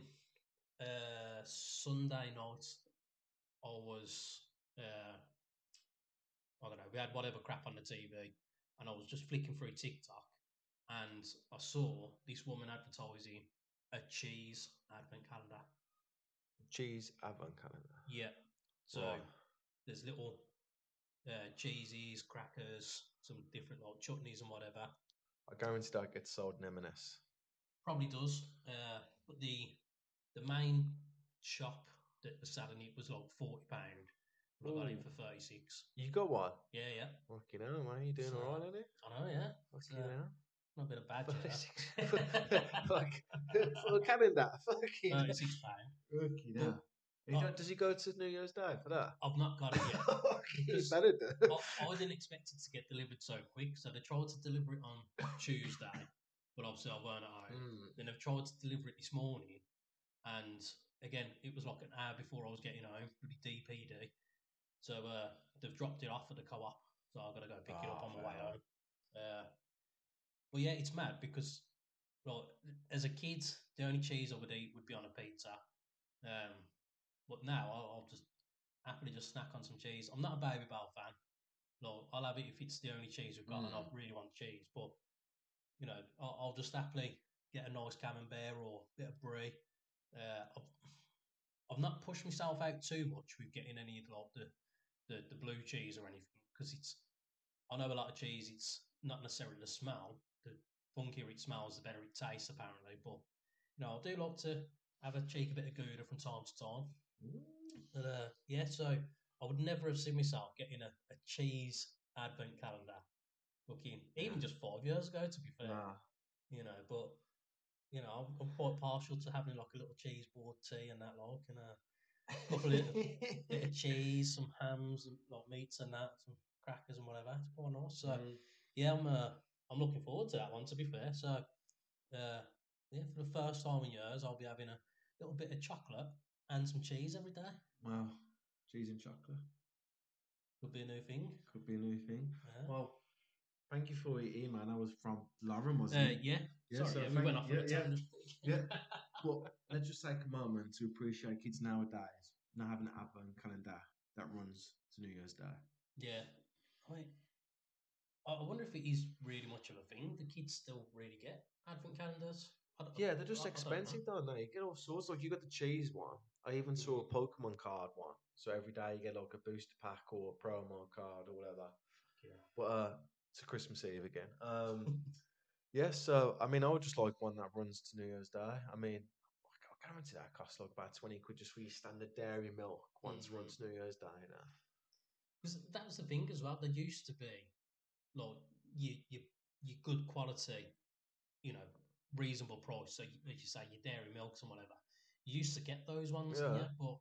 Sunday night, I was, I don't know, we had whatever crap on the TV, and I was just flicking through TikTok, and I saw this woman advertising a cheese advent calendar. Cheese advent calendar? Yeah. So there's little cheesies, crackers, some different like chutneys and whatever. I guarantee that gets sold in M&S. Probably does. But the main shop that was selling it was like £40. But I got it for 36. You got one? Yeah. Fucking hell, man. You doing alright, ain't it? I know, yeah. Fucking hell. Not a bit of bad, for a calendar. Fucking £36. Fucking hell. Does he go to New Year's Day for that? I've not got it yet. I didn't expect it to get delivered so quick, so they tried to deliver it on Tuesday, but obviously I weren't at home. Then they've tried to deliver it this morning, and again, it was like an hour before I was getting home, pretty DPD. So they've dropped it off at the co-op, so I've got to go pick it up on my way home. Well, yeah, it's mad because, well, as a kid, the only cheese I would eat would be on a pizza. But now I'll just happily just snack on some cheese. I'm not a Baby Bell fan. No, I'll have it if it's the only cheese we've got and I really want cheese. But, I'll just happily get a nice camembert or a bit of brie. I've not pushed myself out too much with getting any of like the blue cheese or anything because I know a lot of cheese, it's not necessarily the smell. The funkier it smells, the better it tastes apparently. But, I do like to have a cheeky bit of Gouda from time to time. But, so I would never have seen myself getting a cheese advent calendar. Even just 5 years ago, to be fair. But I'm quite partial to having like a little cheese board tea and that, like, and a couple of bit of cheese, some hams, and like meats and that, some crackers and whatever. It's quite nice. So I'm looking forward to that one. To be fair, so for the first time in years, I'll be having a little bit of chocolate and some cheese every day. Well, cheese and chocolate Could be a new thing. could be a new thing. Yeah. Well, thank you for your email. That was from Lauren, wasn't it? Yeah. Yeah, Sorry, so we went off on a yeah, tangent. yeah. But let's just take a moment to appreciate kids nowadays not having an advent calendar that runs to New Year's Day. Yeah. I wonder if it is really much of a thing. Do kids still really get advent calendars? Yeah, they're just I don't know. expensive, don't they? You get all sorts. Like you got the cheese one. I even saw a Pokemon card one. So every day you get like a booster pack or a promo card or whatever. Yeah. But it's a Christmas Eve again. Yeah, so I mean, I would just like one that runs to New Year's Day. I mean, I guarantee that costs like about 20 quid just for your standard dairy milk once runs to New Year's Day. You know? Because that was the thing as well. There used to be like your good quality, reasonable price. So as you say, your dairy milks and whatever. You used to get those ones, Yeah. but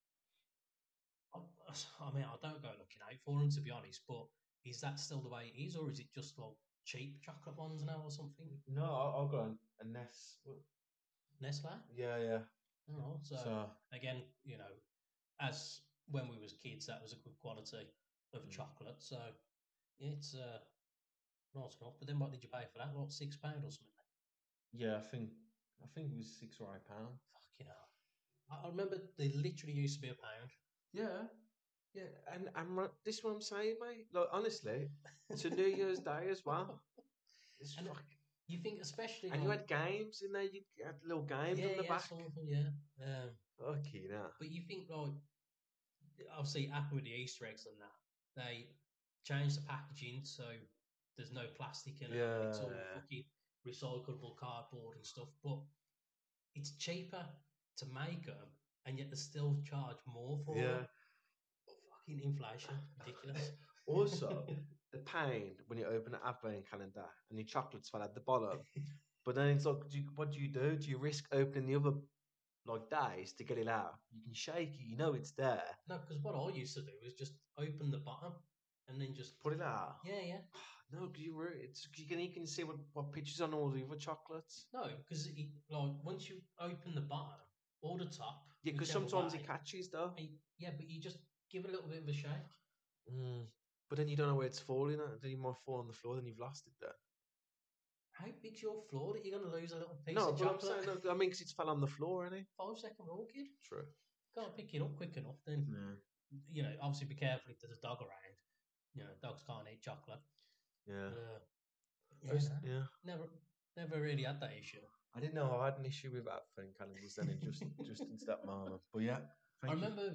I mean, I don't go looking out for them to be honest. But is that still the way it is, or is it just like cheap chocolate ones now or something? No, I'll go on a Nest. Nestle. Yeah. Oh, so again, as when we was kids, that was a good quality of chocolate. So it's nice enough. But then, what did you pay for that? What, £6 or something? Yeah, I think it was £6 or £8. Fucking hell! I remember they literally used to be £1. Yeah, and this is what I'm saying, mate. Like honestly, it's a New Year's Day as well. It's And you think, especially, and you had games in there. You had little games on the back. some of them, yeah. Okay, now. But you think, like, obviously, Apple with the Easter eggs and that, they changed the packaging so there's no plastic in it. Yeah. It's all fucking recyclable cardboard and stuff. But it's cheaper to make them, and yet they still charge more for them. Fucking inflation, ridiculous. Also, the pain when you open an advent calendar and your chocolates fell at the bottom. But then it's like, what do you do? Do you risk opening the other like days to get it out? You can shake it, you know it's there. No, because what I used to do was just open the bottom and then just put it out. Yeah. No, because you can see what pictures on all the other chocolates. No, because like once you open the bottom or the top. Yeah, because sometimes it catches though. Yeah, but you just give it a little bit of a shake. But then you don't know where it's falling at. Then you might fall on the floor, then you've lost it there. How big's your floor that you're going to lose a little piece of chocolate? No, but I'm saying, I mean, because it's fell on the floor, isn't it? 5-second rule, kid. True. Can't pick it up quick enough, then, obviously be careful if there's a dog around. Dogs can't eat chocolate. Yeah. Never really had that issue. I didn't know I had an issue with advent calendars then, just into that moment. But yeah, I remember,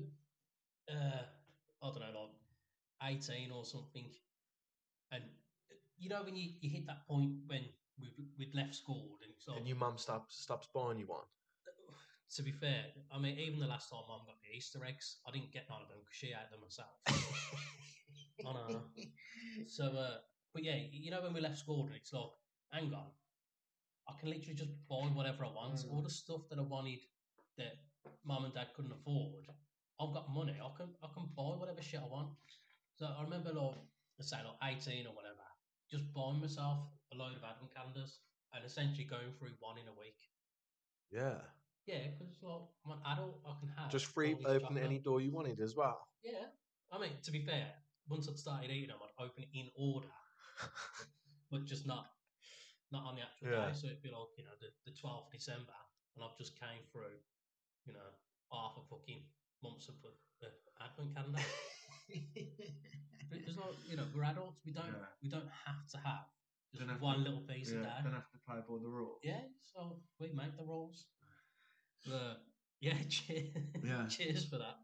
I don't know, like 18 or something, and when you hit that point when we'd left school and your mum stops buying you one. To be fair, I mean, even the last time Mum got me Easter eggs, I didn't get none of them because she ate them herself. I know. So, but yeah, when we left school, and it's like, hang on, I can literally just buy whatever I want. All the stuff that I wanted that Mum and Dad couldn't afford, I've got money. I can buy whatever shit I want. So I remember, let's say 18 or whatever, just buying myself a load of advent calendars and essentially going through one in a week. Yeah. Yeah, because I'm an adult, I can have just free open any door you wanted as well. Yeah, I mean, to be fair, once I'd started eating them, I'd open it in order, but just not on the actual day. So it'd be like the 12th of December, and I've just came through half a fucking months of advent calendar. Because we're adults, we don't have to have just one little piece a day. Don't have to play by the rules. Yeah, so we make the rules. Yeah, cheers for that.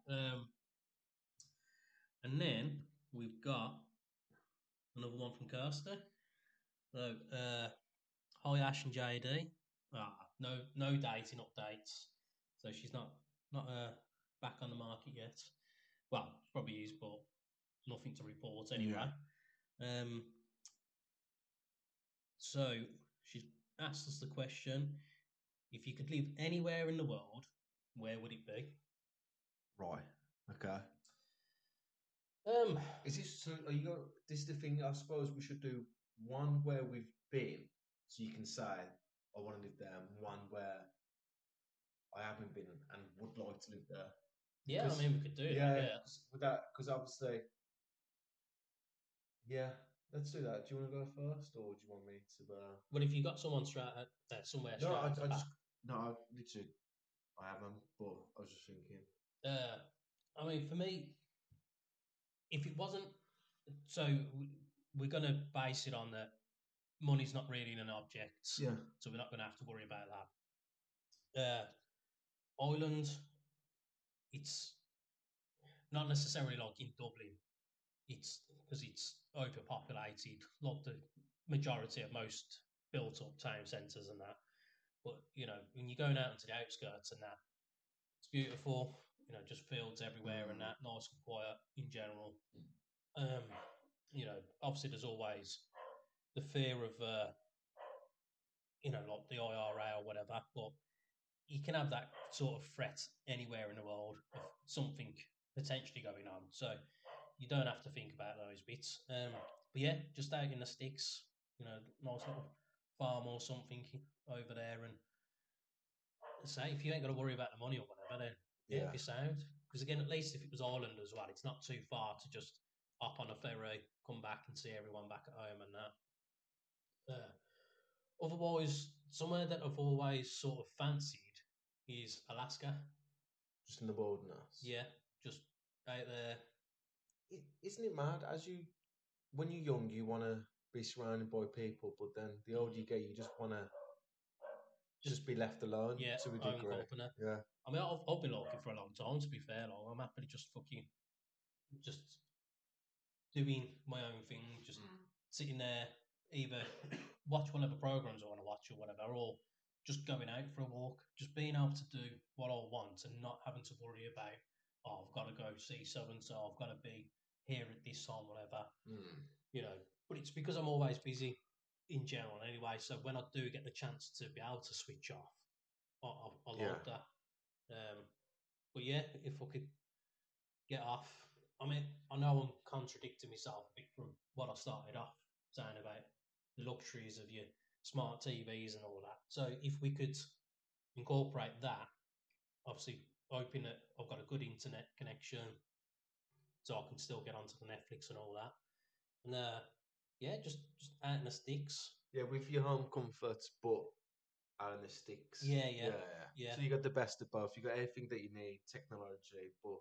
And then we've got another one from Kirsty. So, hi Ash and JD. No dating updates. So she's not back on the market yet. Well, probably is, but nothing to report anyway. Yeah. So she's asked us the question: if you could live anywhere in the world, where would it be? Right. Okay. Is this so? This is the thing. I suppose we should do one where we've been, so you can say I want to live there, and one where I haven't been and would like to live there. Yeah, I mean, we could do that. Yeah. With that, because obviously, yeah, let's do that. Do you want to go first, or do you want me to? But if you got someone somewhere No, straight I off the just bat, no, I literally, I haven't. But I was just thinking. I mean, for me, if it wasn't, so we're going to base it on that money's not really an object. Yeah. So we're not going to have to worry about that. Ireland, it's not necessarily like in Dublin. It's because it's overpopulated, like the majority of most built up town centres and that. But you know, when you're going out into the outskirts and that, it's beautiful. You know, just fields everywhere and that, nice and quiet in general. You know, obviously there's always the fear of you know, like the IRA or whatever, but you can have that sort of threat anywhere in the world of something potentially going on. So you don't have to think about those bits. But yeah, just out in the sticks, you know, nice little farm or something over there. And say, if you ain't got to worry about the money or whatever, then yeah, it'd be sound. Because again, at least if it was Ireland as well, it's not too far to just hop on a ferry, come back and see everyone back at home and that. Otherwise, somewhere that I've always sort of fancied is Alaska. Just in the wilderness. Yeah, just out there. Isn't it mad? When you're young, you want to be surrounded by people, but then the older you get, you just want to just be left alone. Yeah, to a own degree. company. Yeah. I mean, I've been looking for a long time, to be fair. Like, I'm happily just doing my own thing, just sitting there, either watch whatever programs I want to watch or whatever, or just going out for a walk, just being able to do what I want and not having to worry about, oh, I've got to go see so and so, I've got to be here at this time, whatever. You know, but it's because I'm always busy in general anyway. So when I do get the chance to be able to switch off, I like that. But yeah, if I could get off. I mean, I know I'm contradicting myself a bit from what I started off saying about the luxuries of your smart TVs and all that. So if we could incorporate that, obviously hoping that I've got a good internet connection, so I can still get onto the Netflix and all that. And yeah, just out in the sticks. Yeah, with your home comforts, but out in the sticks. Yeah. So you got the best of both. You got everything that you need, technology, but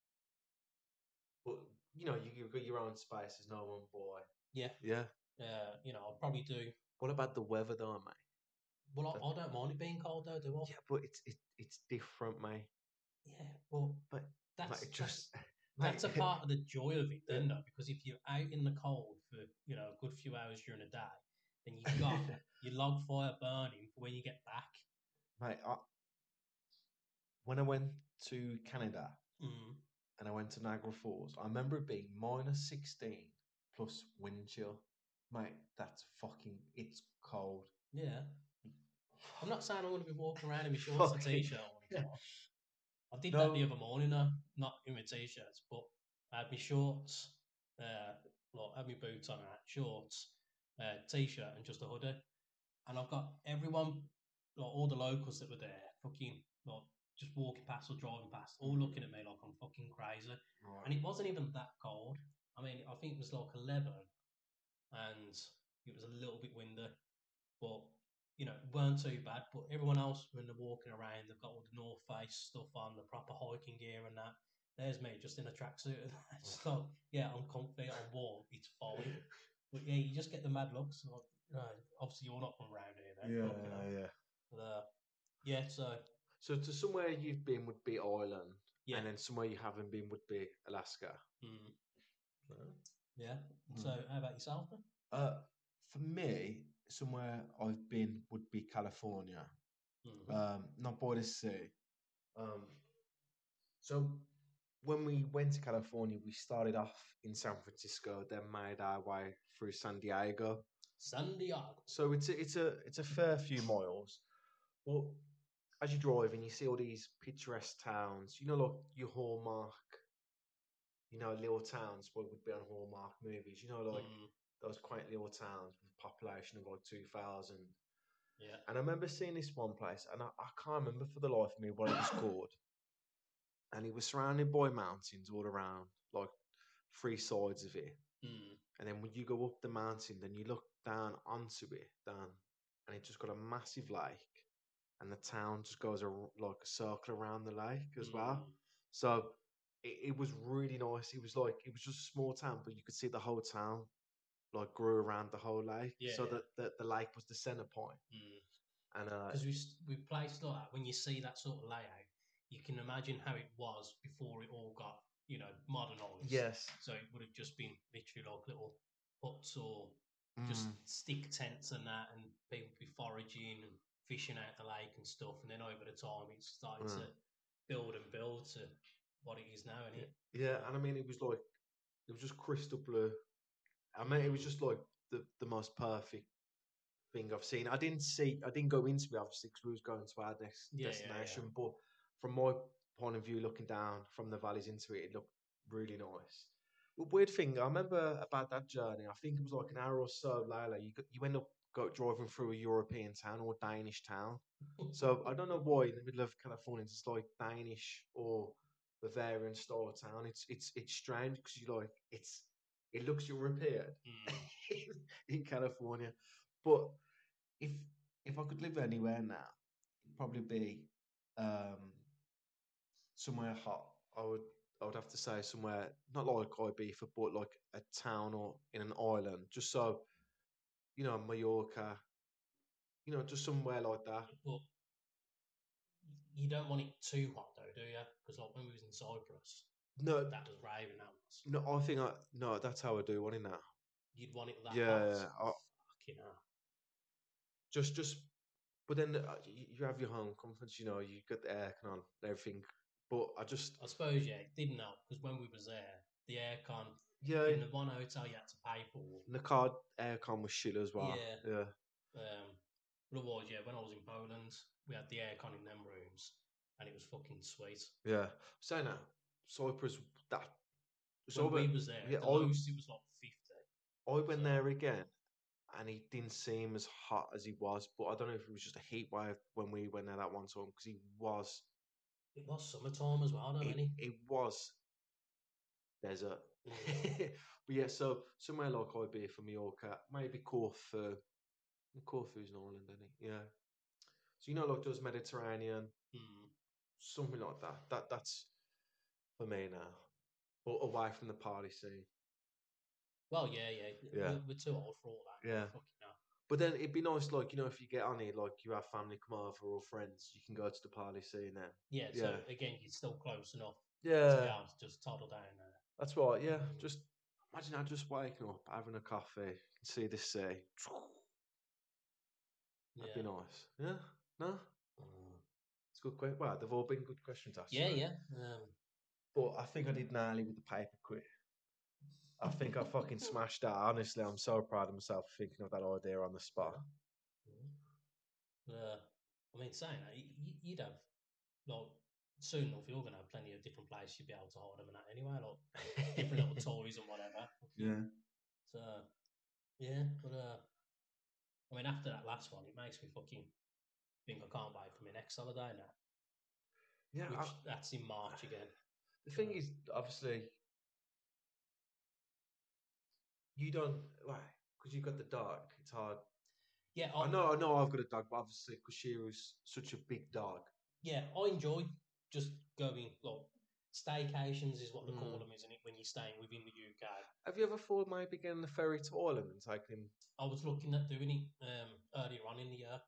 you know, you've got your own space. There's no one boy. Yeah. Yeah. You know, I'll probably do. What about the weather, though, mate? Well, I don't mind it being cold, though, do I? Yeah, but it's different, mate. Yeah, but that's mate, just that's a part of the joy of it, then, though, because if you're out in the cold for a good few hours during the day, then you've got your log fire burning for when you get back. Mate, when I went to Canada and I went to Niagara Falls, I remember it being -16 plus wind chill. Mate, it's cold. Yeah. I'm not saying I'm going to be walking around in my shorts and t-shirt all the time. I did that the other morning, though, not in my t-shirts, but I had my shorts, I had my boots on, shorts, t-shirt, and just a hoodie. And I've got everyone, all the locals that were there, fucking, just walking past or driving past, all looking at me like I'm fucking crazy. Right. And it wasn't even that cold. I mean, I think it was like 11, and it was a little bit windy, but it weren't too bad. But everyone else, when they're walking around, they've got all the North Face stuff on, the proper hiking gear and that. There's me just in a tracksuit. So yeah, I'm comfy, I'm warm, it's fine. But yeah, you just get the mad looks. Obviously, you're not from around here, then. Yeah. But, yeah. So to somewhere you've been would be Ireland, yeah. And then somewhere you haven't been would be Alaska. Yeah. So how about yourself, then? For me, somewhere I've been would be California. Not by the sea. So when we went to California, we started off in San Francisco, then made our way through San Diego. So it's a fair few miles. Well, as you drive and you see all these picturesque towns, like your Hallmark, little towns what would be on Hallmark movies, like those quaint little towns with a population of like 2,000. Yeah. And I remember seeing this one place, and I can't remember for the life of me what it was called. And it was surrounded by mountains all around, like three sides of it. Mm. And then when you go up the mountain, then you look down onto it, and it just got a massive lake, and the town just goes like a circle around the lake as well. Mm. So it was really nice. It was like it was just a small town, but you could see the whole town like grew around the whole lake. Yeah, So yeah. that the lake was the center point. Mm. And Because we placed like that. When you see that sort of layout, you can imagine how it was before it all got modernised. yes, So it would have just been literally like little huts or mm, just stick tents and that, and people would be foraging and fishing out the lake and stuff. And then over the time, it started to build and build to what it is now, isn't it? yeah. And I mean, it was just crystal blue. I mean, it was just like the most perfect thing I've seen. I didn't go into it obviously because we was going to our next Yeah, yeah, destination, yeah. but from my point of view, looking down from the valleys into it, it looked really nice. The weird thing I remember about that journey, I think it was like an hour or so later, you end up driving through a European town or Danish town. So I don't know why in the middle of California it's like Danish or Bavarian style town. It's strange because it looks European in California. But if if I could live anywhere now, it'd probably be um, somewhere hot. I would have to say somewhere not like Ibiza, but like a town or in an island, just so Mallorca, just somewhere like that. But you don't want it too hot though, do you? Because like when we was in Cyprus, No, that was raving. That was. no, no, that's how I do want it now. You'd want it that hot. Yeah, Fucking hell. just, but then you have your home comforts, you got the aircon on and everything. But I suppose it didn't help because when we was there, the aircon yeah, in the one hotel you had to pay for. and the car aircon was shit as well. Yeah. Yeah. But otherwise, yeah, when I was in Poland, we had the aircon in them rooms, and it was fucking sweet. Yeah. So now, Cyprus, that. So When we was there, yeah, the lowest it was like 50. I went there again, and he didn't seem as hot as he was. But I don't know if it was just a heat wave when we went there that one time because he was. It was summertime as well, don't It was desert. Mm. But yeah, so somewhere like Ibiza for Mallorca, maybe Corfu. Corfu's an island, isn't it? Yeah. So like those Mediterranean, something like that. That's for me now. But away from the party scene. Well, yeah. We're too old for all that. Yeah. Fucking hell. But then it'd be nice, like, if you get on it, like you have family come over or friends, you can go to the party scene then. Yeah, so again, you're still close enough to be Yeah. able to just toddle down there. That's right, yeah. Just imagine I just waking up, having a coffee, see the sea. That'd be nice. Yeah? No? It's a good question. Well, they've all been good questions asked. Yeah, right? yeah. But I think I did gnarly with the paper quiz. I think I fucking smashed that. Honestly, I'm so proud of myself for thinking of that idea on the spot. I mean, saying that, you'd have, like, soon enough, you're going to have plenty of different places you'd be able to hide them and that anyway, like, different little toys and whatever. Yeah. So, yeah, but, I mean, after that last one, it makes me fucking think I can't wait for my next holiday now. Yeah. That's in March again. The thing is, obviously, you don't, because you've got the dog, it's hard. Yeah, I know I've got a dog, but obviously, because she was such a big dog. Yeah, I enjoy just going, like, staycations is what they call them, isn't it, when you're staying within the UK. Have you ever thought maybe getting the ferry to Ireland and taking him? I was looking at doing it earlier on in the year,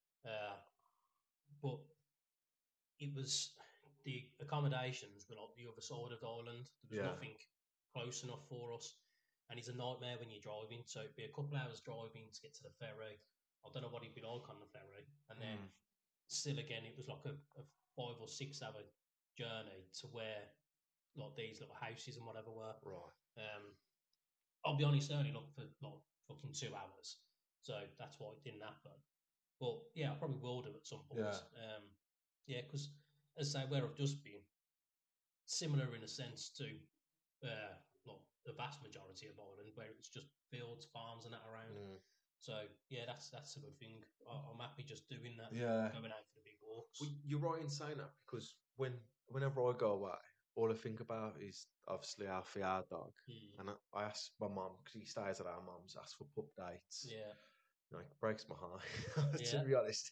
but it was the accommodations were like the other side of the island. There was nothing close enough for us, and it's a nightmare when you're driving. So it'd be a couple hours driving to get to the ferry. I don't know what it'd be like on the ferry, and then still again, it was like a 5 or 6 hour journey to where like these little houses and whatever were. Right. I'll be honest, I only looked for like fucking 2 hours, so that's why it didn't happen. But yeah, I probably will do at some point. Yeah, because as I say, where I've just been, similar in a sense to like the vast majority of Ireland, where it's just fields, farms, and that around. So yeah, that's a good thing. I'm happy just doing that. Yeah. Going out for the big walks. Well, you're right in saying that because whenever I go away, all I think about is obviously Alfie, our dog. And I ask my mum, because he stays at our mum's, ask for pup dates. Yeah. You know, it breaks my heart, Yeah. to be honest.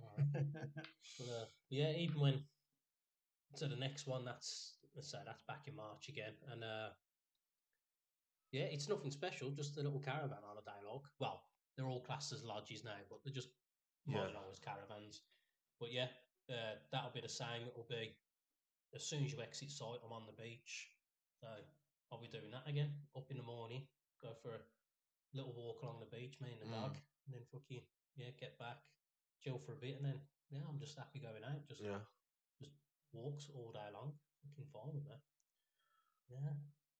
But, yeah, even when so the next one, that's back in March again, and yeah, it's nothing special, just a little caravan on a dialogue. Well, they're all classed as lodges now, but they're just modeled as caravans. But yeah, that'll be the same. It'll be as soon as you exit site, I'm on the beach. So I'll be doing that again. Up in the morning, go for a little walk along the beach, me and the dog, and then fucking get back, chill for a bit, and then I'm just happy going out. Just walks all day long. Fucking fine with that. Yeah.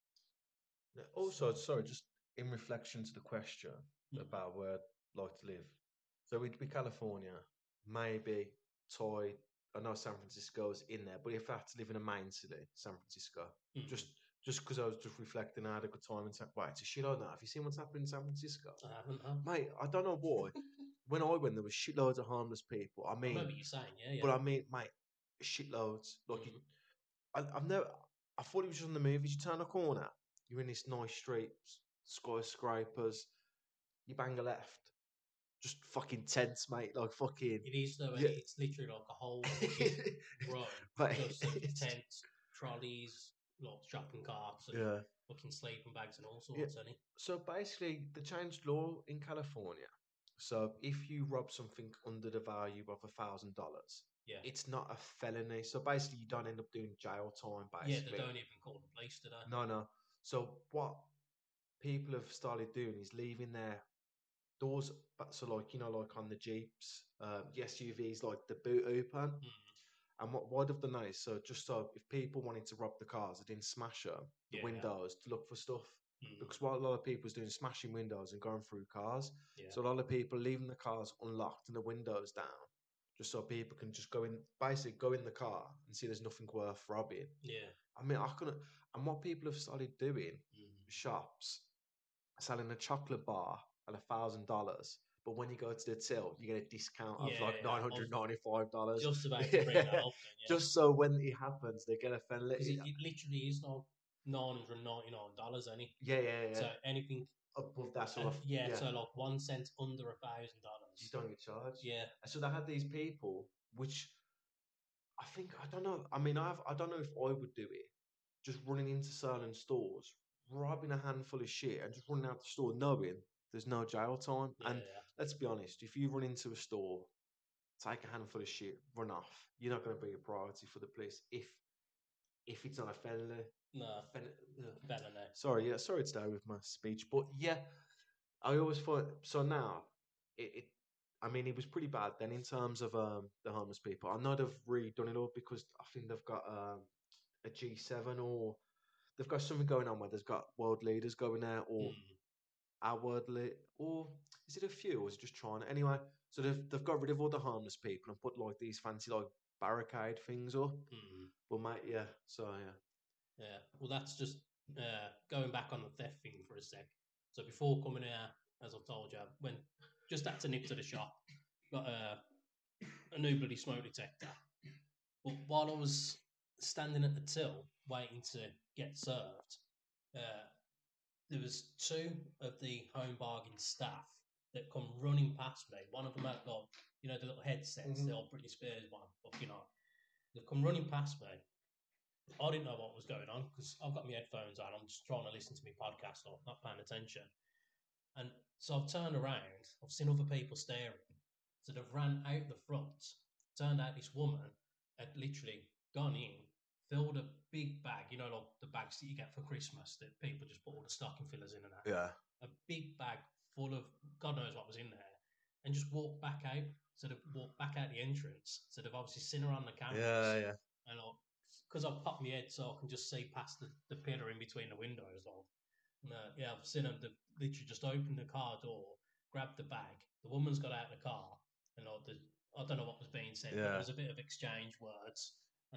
Also, sorry, just in reflection to the question about where I'd like to live. So we'd be California, maybe Toy. I know San Francisco's in there, but if I had to live in a main city, San Francisco, just because I was just reflecting, I had a good time in San. Right, it's a shitload now. Have you seen what's happening in San Francisco? I haven't, mate. I don't know why. When I went, there was shitloads of harmless people. I mean, I know what you're saying, yeah. But I mean, mate, shitloads. Like, I've never. I thought it was just on the movies. You turn a corner, you're in this nice street, skyscrapers. You bang a left, just fucking tents, mate. Like fucking. It is though. It's literally like a whole row, just of tents, trolleys, like shopping carts, and fucking sleeping bags and all sorts. Any. So basically, they changed law in California. So if you rob something under the value of $1,000, it's not a felony. So basically, you don't end up doing jail time. Basically, yeah, they don't even call the police, do they? No. So what people have started doing is leaving their doors, so like like on the Jeeps, the SUVs, like the boot open. And what have done is so just so if people wanted to rob the cars, they didn't smash them, the windows to look for stuff. Because what a lot of people is doing is smashing windows and going through cars. So a lot of people leaving the cars unlocked and the windows down, just so people can just go in the car and see there's nothing worth robbing. Yeah. I mean, I couldn't. And what people have started doing, shops, selling a chocolate bar at $1,000, but when you go to the till, you get a discount of $995. Just about to bring that up, just so when it happens, they get offended. Because it literally is not $999, any. Yeah. So anything above that sort of so like 1 cent under $1,000, you don't get charged. Yeah. And so they had these people, which I think I don't know. I mean, I don't know if I would do it. Just running into certain stores, robbing a handful of shit, and just running out the store knowing there's no jail time. And let's be honest, if you run into a store, take a handful of shit, run off, you're not going to be a priority for the police if it's not a felony. No, felony. Sorry to stay with my speech, but yeah, I always thought so. Now I mean, it was pretty bad then in terms of the homeless people. I know they've redone it all because I think they've got a G7 or they've got something going on where there's got world leaders going there or our world or is it a few or is it just China? Anyway, so they've got rid of all the homeless people and put like these fancy like barricade things up. Well, mate, yeah. Well, that's just going back on the theft thing for a sec. So before coming here, as I've told you, I just had to nip to the shop, got a new bloody smoke detector. But while I was standing at the till waiting to get served, there was two of the Home Bargain staff that come running past me. One of them had got, the little headsets, the old Britney Spears one, They've come running past me. I didn't know what was going on because I've got my headphones on. I'm just trying to listen to my podcast or not paying attention. And so I've turned around. I've seen other people staring. So they've ran out the front. Turned out this woman had literally gone in, filled a big bag, like the bags that you get for Christmas that people just put all the stocking fillers in and that. Yeah. A big bag full of God knows what was in there and just walked back out. So they've walked back out the entrance. So they've obviously seen her on the cameras. Yeah. And because I've popped my head so I can just see past the pillar in between the windows. I've seen them. They've literally just opened the car door, grabbed the bag. The woman's got out of the car, and I don't know what was being said. But there was a bit of exchange words, and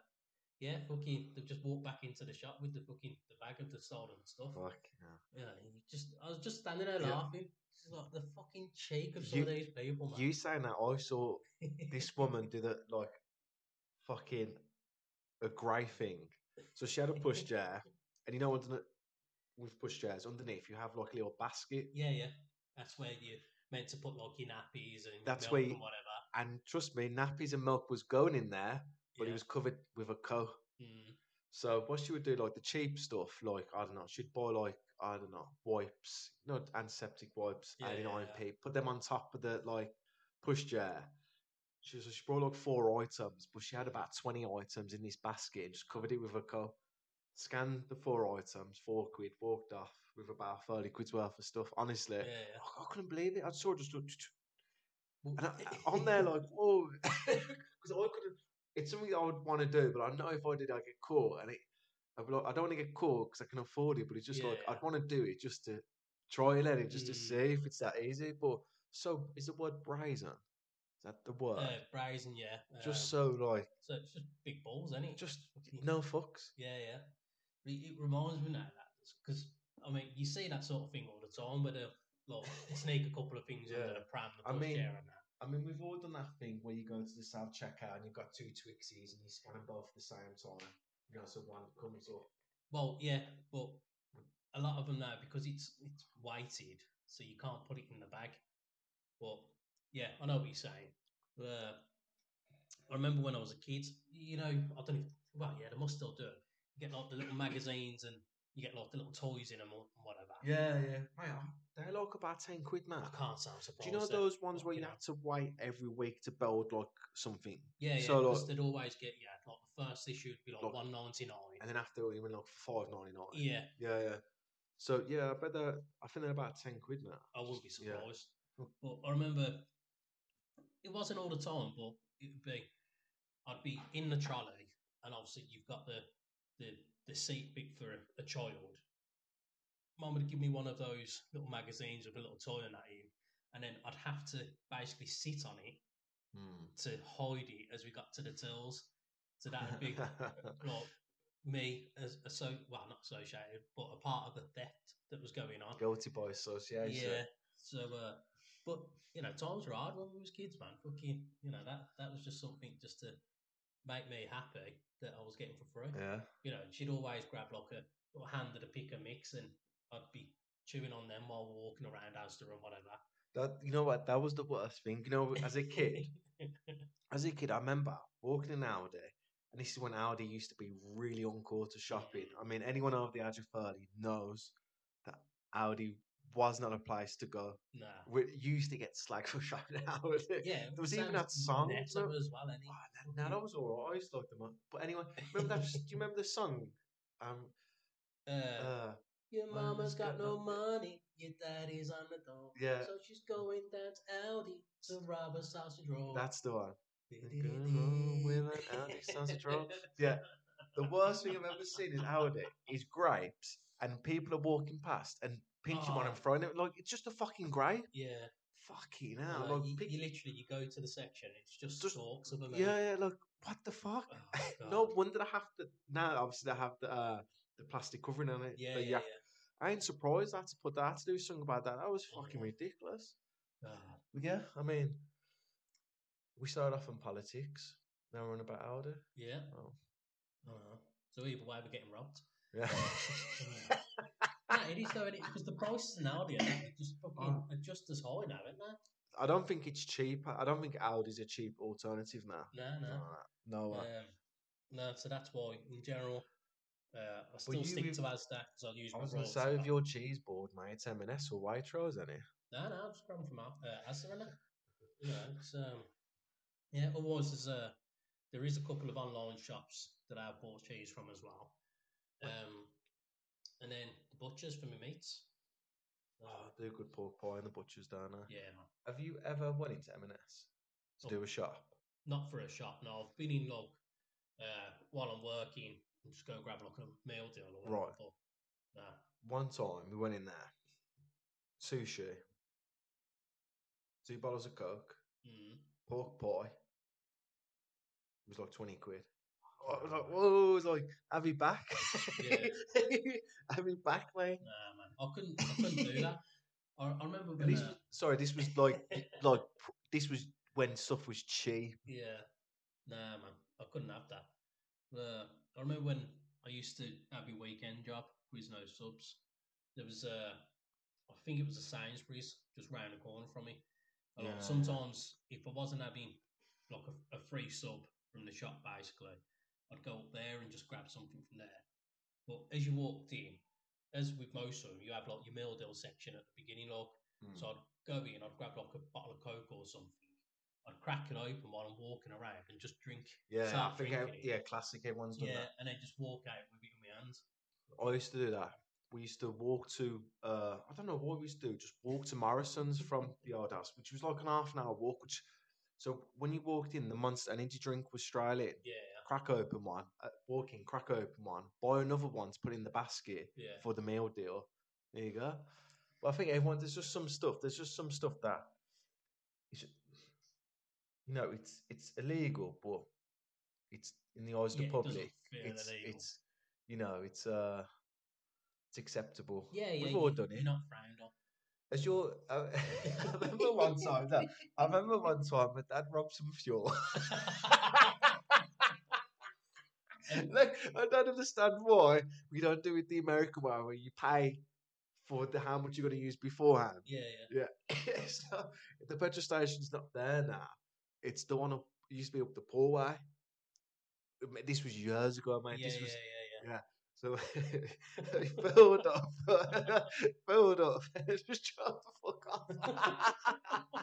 they've just walked back into the shop with the bag of the stolen stuff. Fuck yeah. I was just standing there laughing. It's like the fucking cheek of some of these people, man. You saying that, I saw this woman do the like fucking a grey thing. So she had a pushchair, and you know, with pushchairs underneath, you have like a little basket. Yeah. That's where you're meant to put like your nappies and That's milk where, and whatever. and trust me, nappies and milk was going in there, but it Yeah. was covered with a coat. Mm. So what she would do, like the cheap stuff, like I don't know, she'd buy like I don't know wipes, antiseptic wipes, Yeah, 89p, put them on top of the like pushchair. She brought like 4 items, but she had about 20 items in this basket and just covered it with a cup. Scanned the 4 items, £4, walked off with about 30 quid's worth of stuff. Honestly, Yeah. I couldn't believe it. I saw her just Well, and I'm there like, whoa, because I couldn't. It's something that I would want to do, but I know if I did, I'd get caught, and I'd be like, I don't want to get caught because I can afford it, but it's just like Yeah. I'd want to do it just to try it, just to Mm. see if it's that easy. But so is the word brazen? Is that the word? Brazen, yeah. Just so like, So it's just big balls, isn't it? just Fucking- no fucks. Yeah. It reminds me now that because I mean you see that sort of thing all the time, where they'll like sneak a couple of things under Yeah. the pram, the I mean- pushchair, and that. I mean, we've all done that thing where you go to the self checkout and you've got 2 Twixies and you scan them both at the same time. You know, so one comes up. Well, yeah, but a lot of them now because it's weighted, so you can't put it in the bag. But yeah, I know what you're saying. I remember when I was a kid, you know, I don't know. Well, yeah, they must still do it. You get like the little magazines and you get like the little toys in them or whatever. Yeah. Mate, they're like about 10 quid now. I can't sound surprised. Do you know they're those ones where you fucking had to wait every week to build like something? Yeah, So, because like, they'd always get like the first issue would be like Like- $1.99. and then after you went like for £5.99. Yeah, Yeah. So yeah, I think they're about 10 quid now. I wouldn't be Yeah. surprised. But I remember it wasn't all the time, but it would be I'd be in the trolley, and obviously you've got the seat bit for a child. Mum would give me one of those little magazines with a little toy on that in, and then I'd have to basically sit on it to hide it as we got to the tills. So that would be like me as not associated, but a part of the theft that was going on. Guilty by association. Yeah. So, but you know, times were hard when we was kids, man. Fucking, you know, that was just something just to make me happy that I was getting for free. Yeah. You know, she'd always grab like a little hand of the pick and mix, and I'd be chewing on them while we're walking around Asda and whatever. That, you know what? That was the worst thing. You know, as a kid, I remember walking in Aldi, and this is when Aldi used to be really uncool to shopping. I mean, anyone over the age of 30 knows that Aldi was not a place to go. Nah. We used to get slagged for shopping at Aldi. Yeah, There was even that song. Netta as well, any. Oh, now that was alright. I used to like them. But anyway, remember that? Do you remember the song? Your mama's got no money, your daddy's on the door. Yeah. So she's going down to Aldi to rob a sausage roll. That's the one. With an Aldi sausage roll. Yeah. The worst thing I've ever seen in Aldi is grapes, and people are walking past and pinching one and throwing it. Like, it's just a fucking grape. Yeah. Fucking hell. Like, Like, you literally, you go to the section, it's just stalks of them. Yeah, like, what the fuck? Oh, No wonder they have to. Now, obviously, they have the plastic covering on it. Yeah. I ain't surprised they had to put that to do something about that. That was fucking ridiculous. Yeah, I mean, we started off in politics. Now we're on about Aldi. Yeah. Oh. So either way, we're getting robbed. Yeah. It is though, because the prices in Aldi are just fucking are just as high now, aren't they? I don't think it's cheap. I don't think Aldi's a cheap alternative now. No. No, so that's why, in general, I still stick to Asda because I'll use my I was going to rolls say, a with lot. your cheese board, mate, it's M&S or Waitrose, isn't it? No, I'll just grab them from Asda, innit? You know, it's, yeah, otherwise there is a couple of online shops that I've bought cheese from as well. And then the butchers for my meats. Oh, do good pork pie in the butchers, don't I? Yeah, man. Have you ever went into M&S to do a shop? Not for a shop, no. I've been in like while I'm working and just go and grab like a meal deal or whatever. Right. But, nah. One time we went in there, sushi, 2 bottles of Coke, pork pie. It was like 20 quid. I was like, whoa, I was like, have me back. Yeah. Have me back, mate. Nah, man. I couldn't do that. I remember And when. this was, sorry, this was this was when stuff was cheap. Yeah, nah, man, I couldn't have that. I remember when I used to have a weekend job with no subs. There was I think it was a Sainsbury's just round the corner from me. And like, Yeah, sometimes if I wasn't having like a free sub from the shop, basically, I'd go up there and just grab something from there. But as you walked in, as with most of them, you have like your meal deal section at the beginning, like. Mm. So I'd go in, I'd grab like a bottle of Coke or something. I'd crack it open while I'm walking around and just drink. Yeah, Start I think drinking it. classic. Everyone's done Yeah, that. and then just walk out with it in my hands. I used to do that. We used to walk to I don't know what we used to do. Just walk to Morrison's from the old house, which was like an half an hour walk. Which so when you walked in, the Monster Energy drink was straight in. Yeah, Crack open one, walk in, crack open one, buy another one to put in the basket yeah. for the meal deal. There you go. But I think everyone there's just some stuff. There's just some stuff that it's, it's illegal, but it's in the eyes of the Yeah, it doesn't public. feel It's illegal. it's acceptable. Yeah, We've all done you're it. not frowned on. As your, I remember one time. No, I remember one time my dad robbed some fuel. Like, I don't understand why we don't do it the American way, where you pay for how much you're going to use beforehand. Yeah. Yeah. So if the petrol station's not there now, it's the one up. It used to be up the pool way. This was years ago, mate. Yeah, This was yeah. So he filled up, filled up, just shut the fuck off.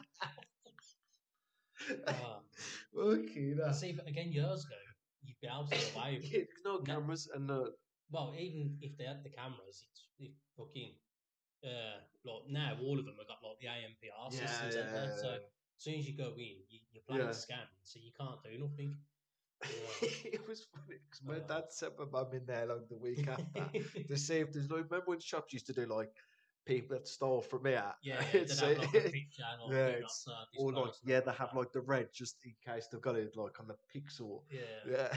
Okay, that. See, but again, years ago, you'd be able to get away with it. There's no cameras and no. Well, even if they had the cameras, it's fucking. Like now, all of them have got like the AMPR systems, haven't they? So as soon as you go in, you're playing scam, so you can't do nothing. It was funny because my dad sent my mum in there like the week after to see if there's like, remember when shops used to do like people that stole from here? Yeah, they'd have like a picture or it's, or like they have like the red just in case they've got it like on the pixel. Yeah.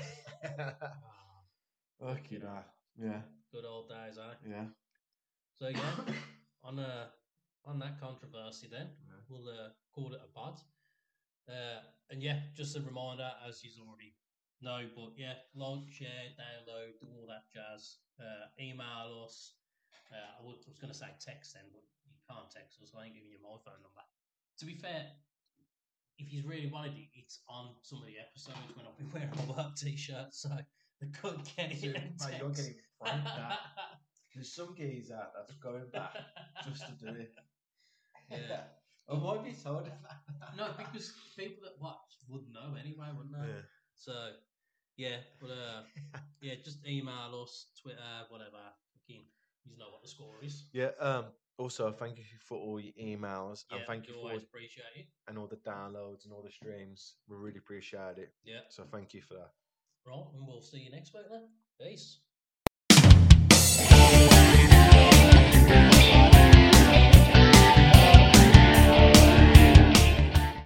Okay, yeah. Good old days, eh? Yeah. So yeah, on that controversy, then we'll call it a pod. And yeah, just a reminder, as you've already know, but yeah, like, share, download, do all that jazz. Email us. I was going to say text then, but you can't text us, so I ain't giving you my phone number. To be fair, if you really wanted it, it's on some of the episodes when I've been wearing my work t-shirt, so they could get it. Mate, you're getting frank now. There's some geezer that's going back just to do it. Yeah. I might be told. No, because people that watch would know anyway, wouldn't they? Yeah. So, yeah, but yeah, just email us, Twitter, whatever. Fucking, you know what the score is. Yeah. Also, thank you for all your emails and thank you for always appreciate it and all the downloads and all the streams. We really appreciate it. Yeah. So thank you for that. Right, and we'll see you next week then. Peace.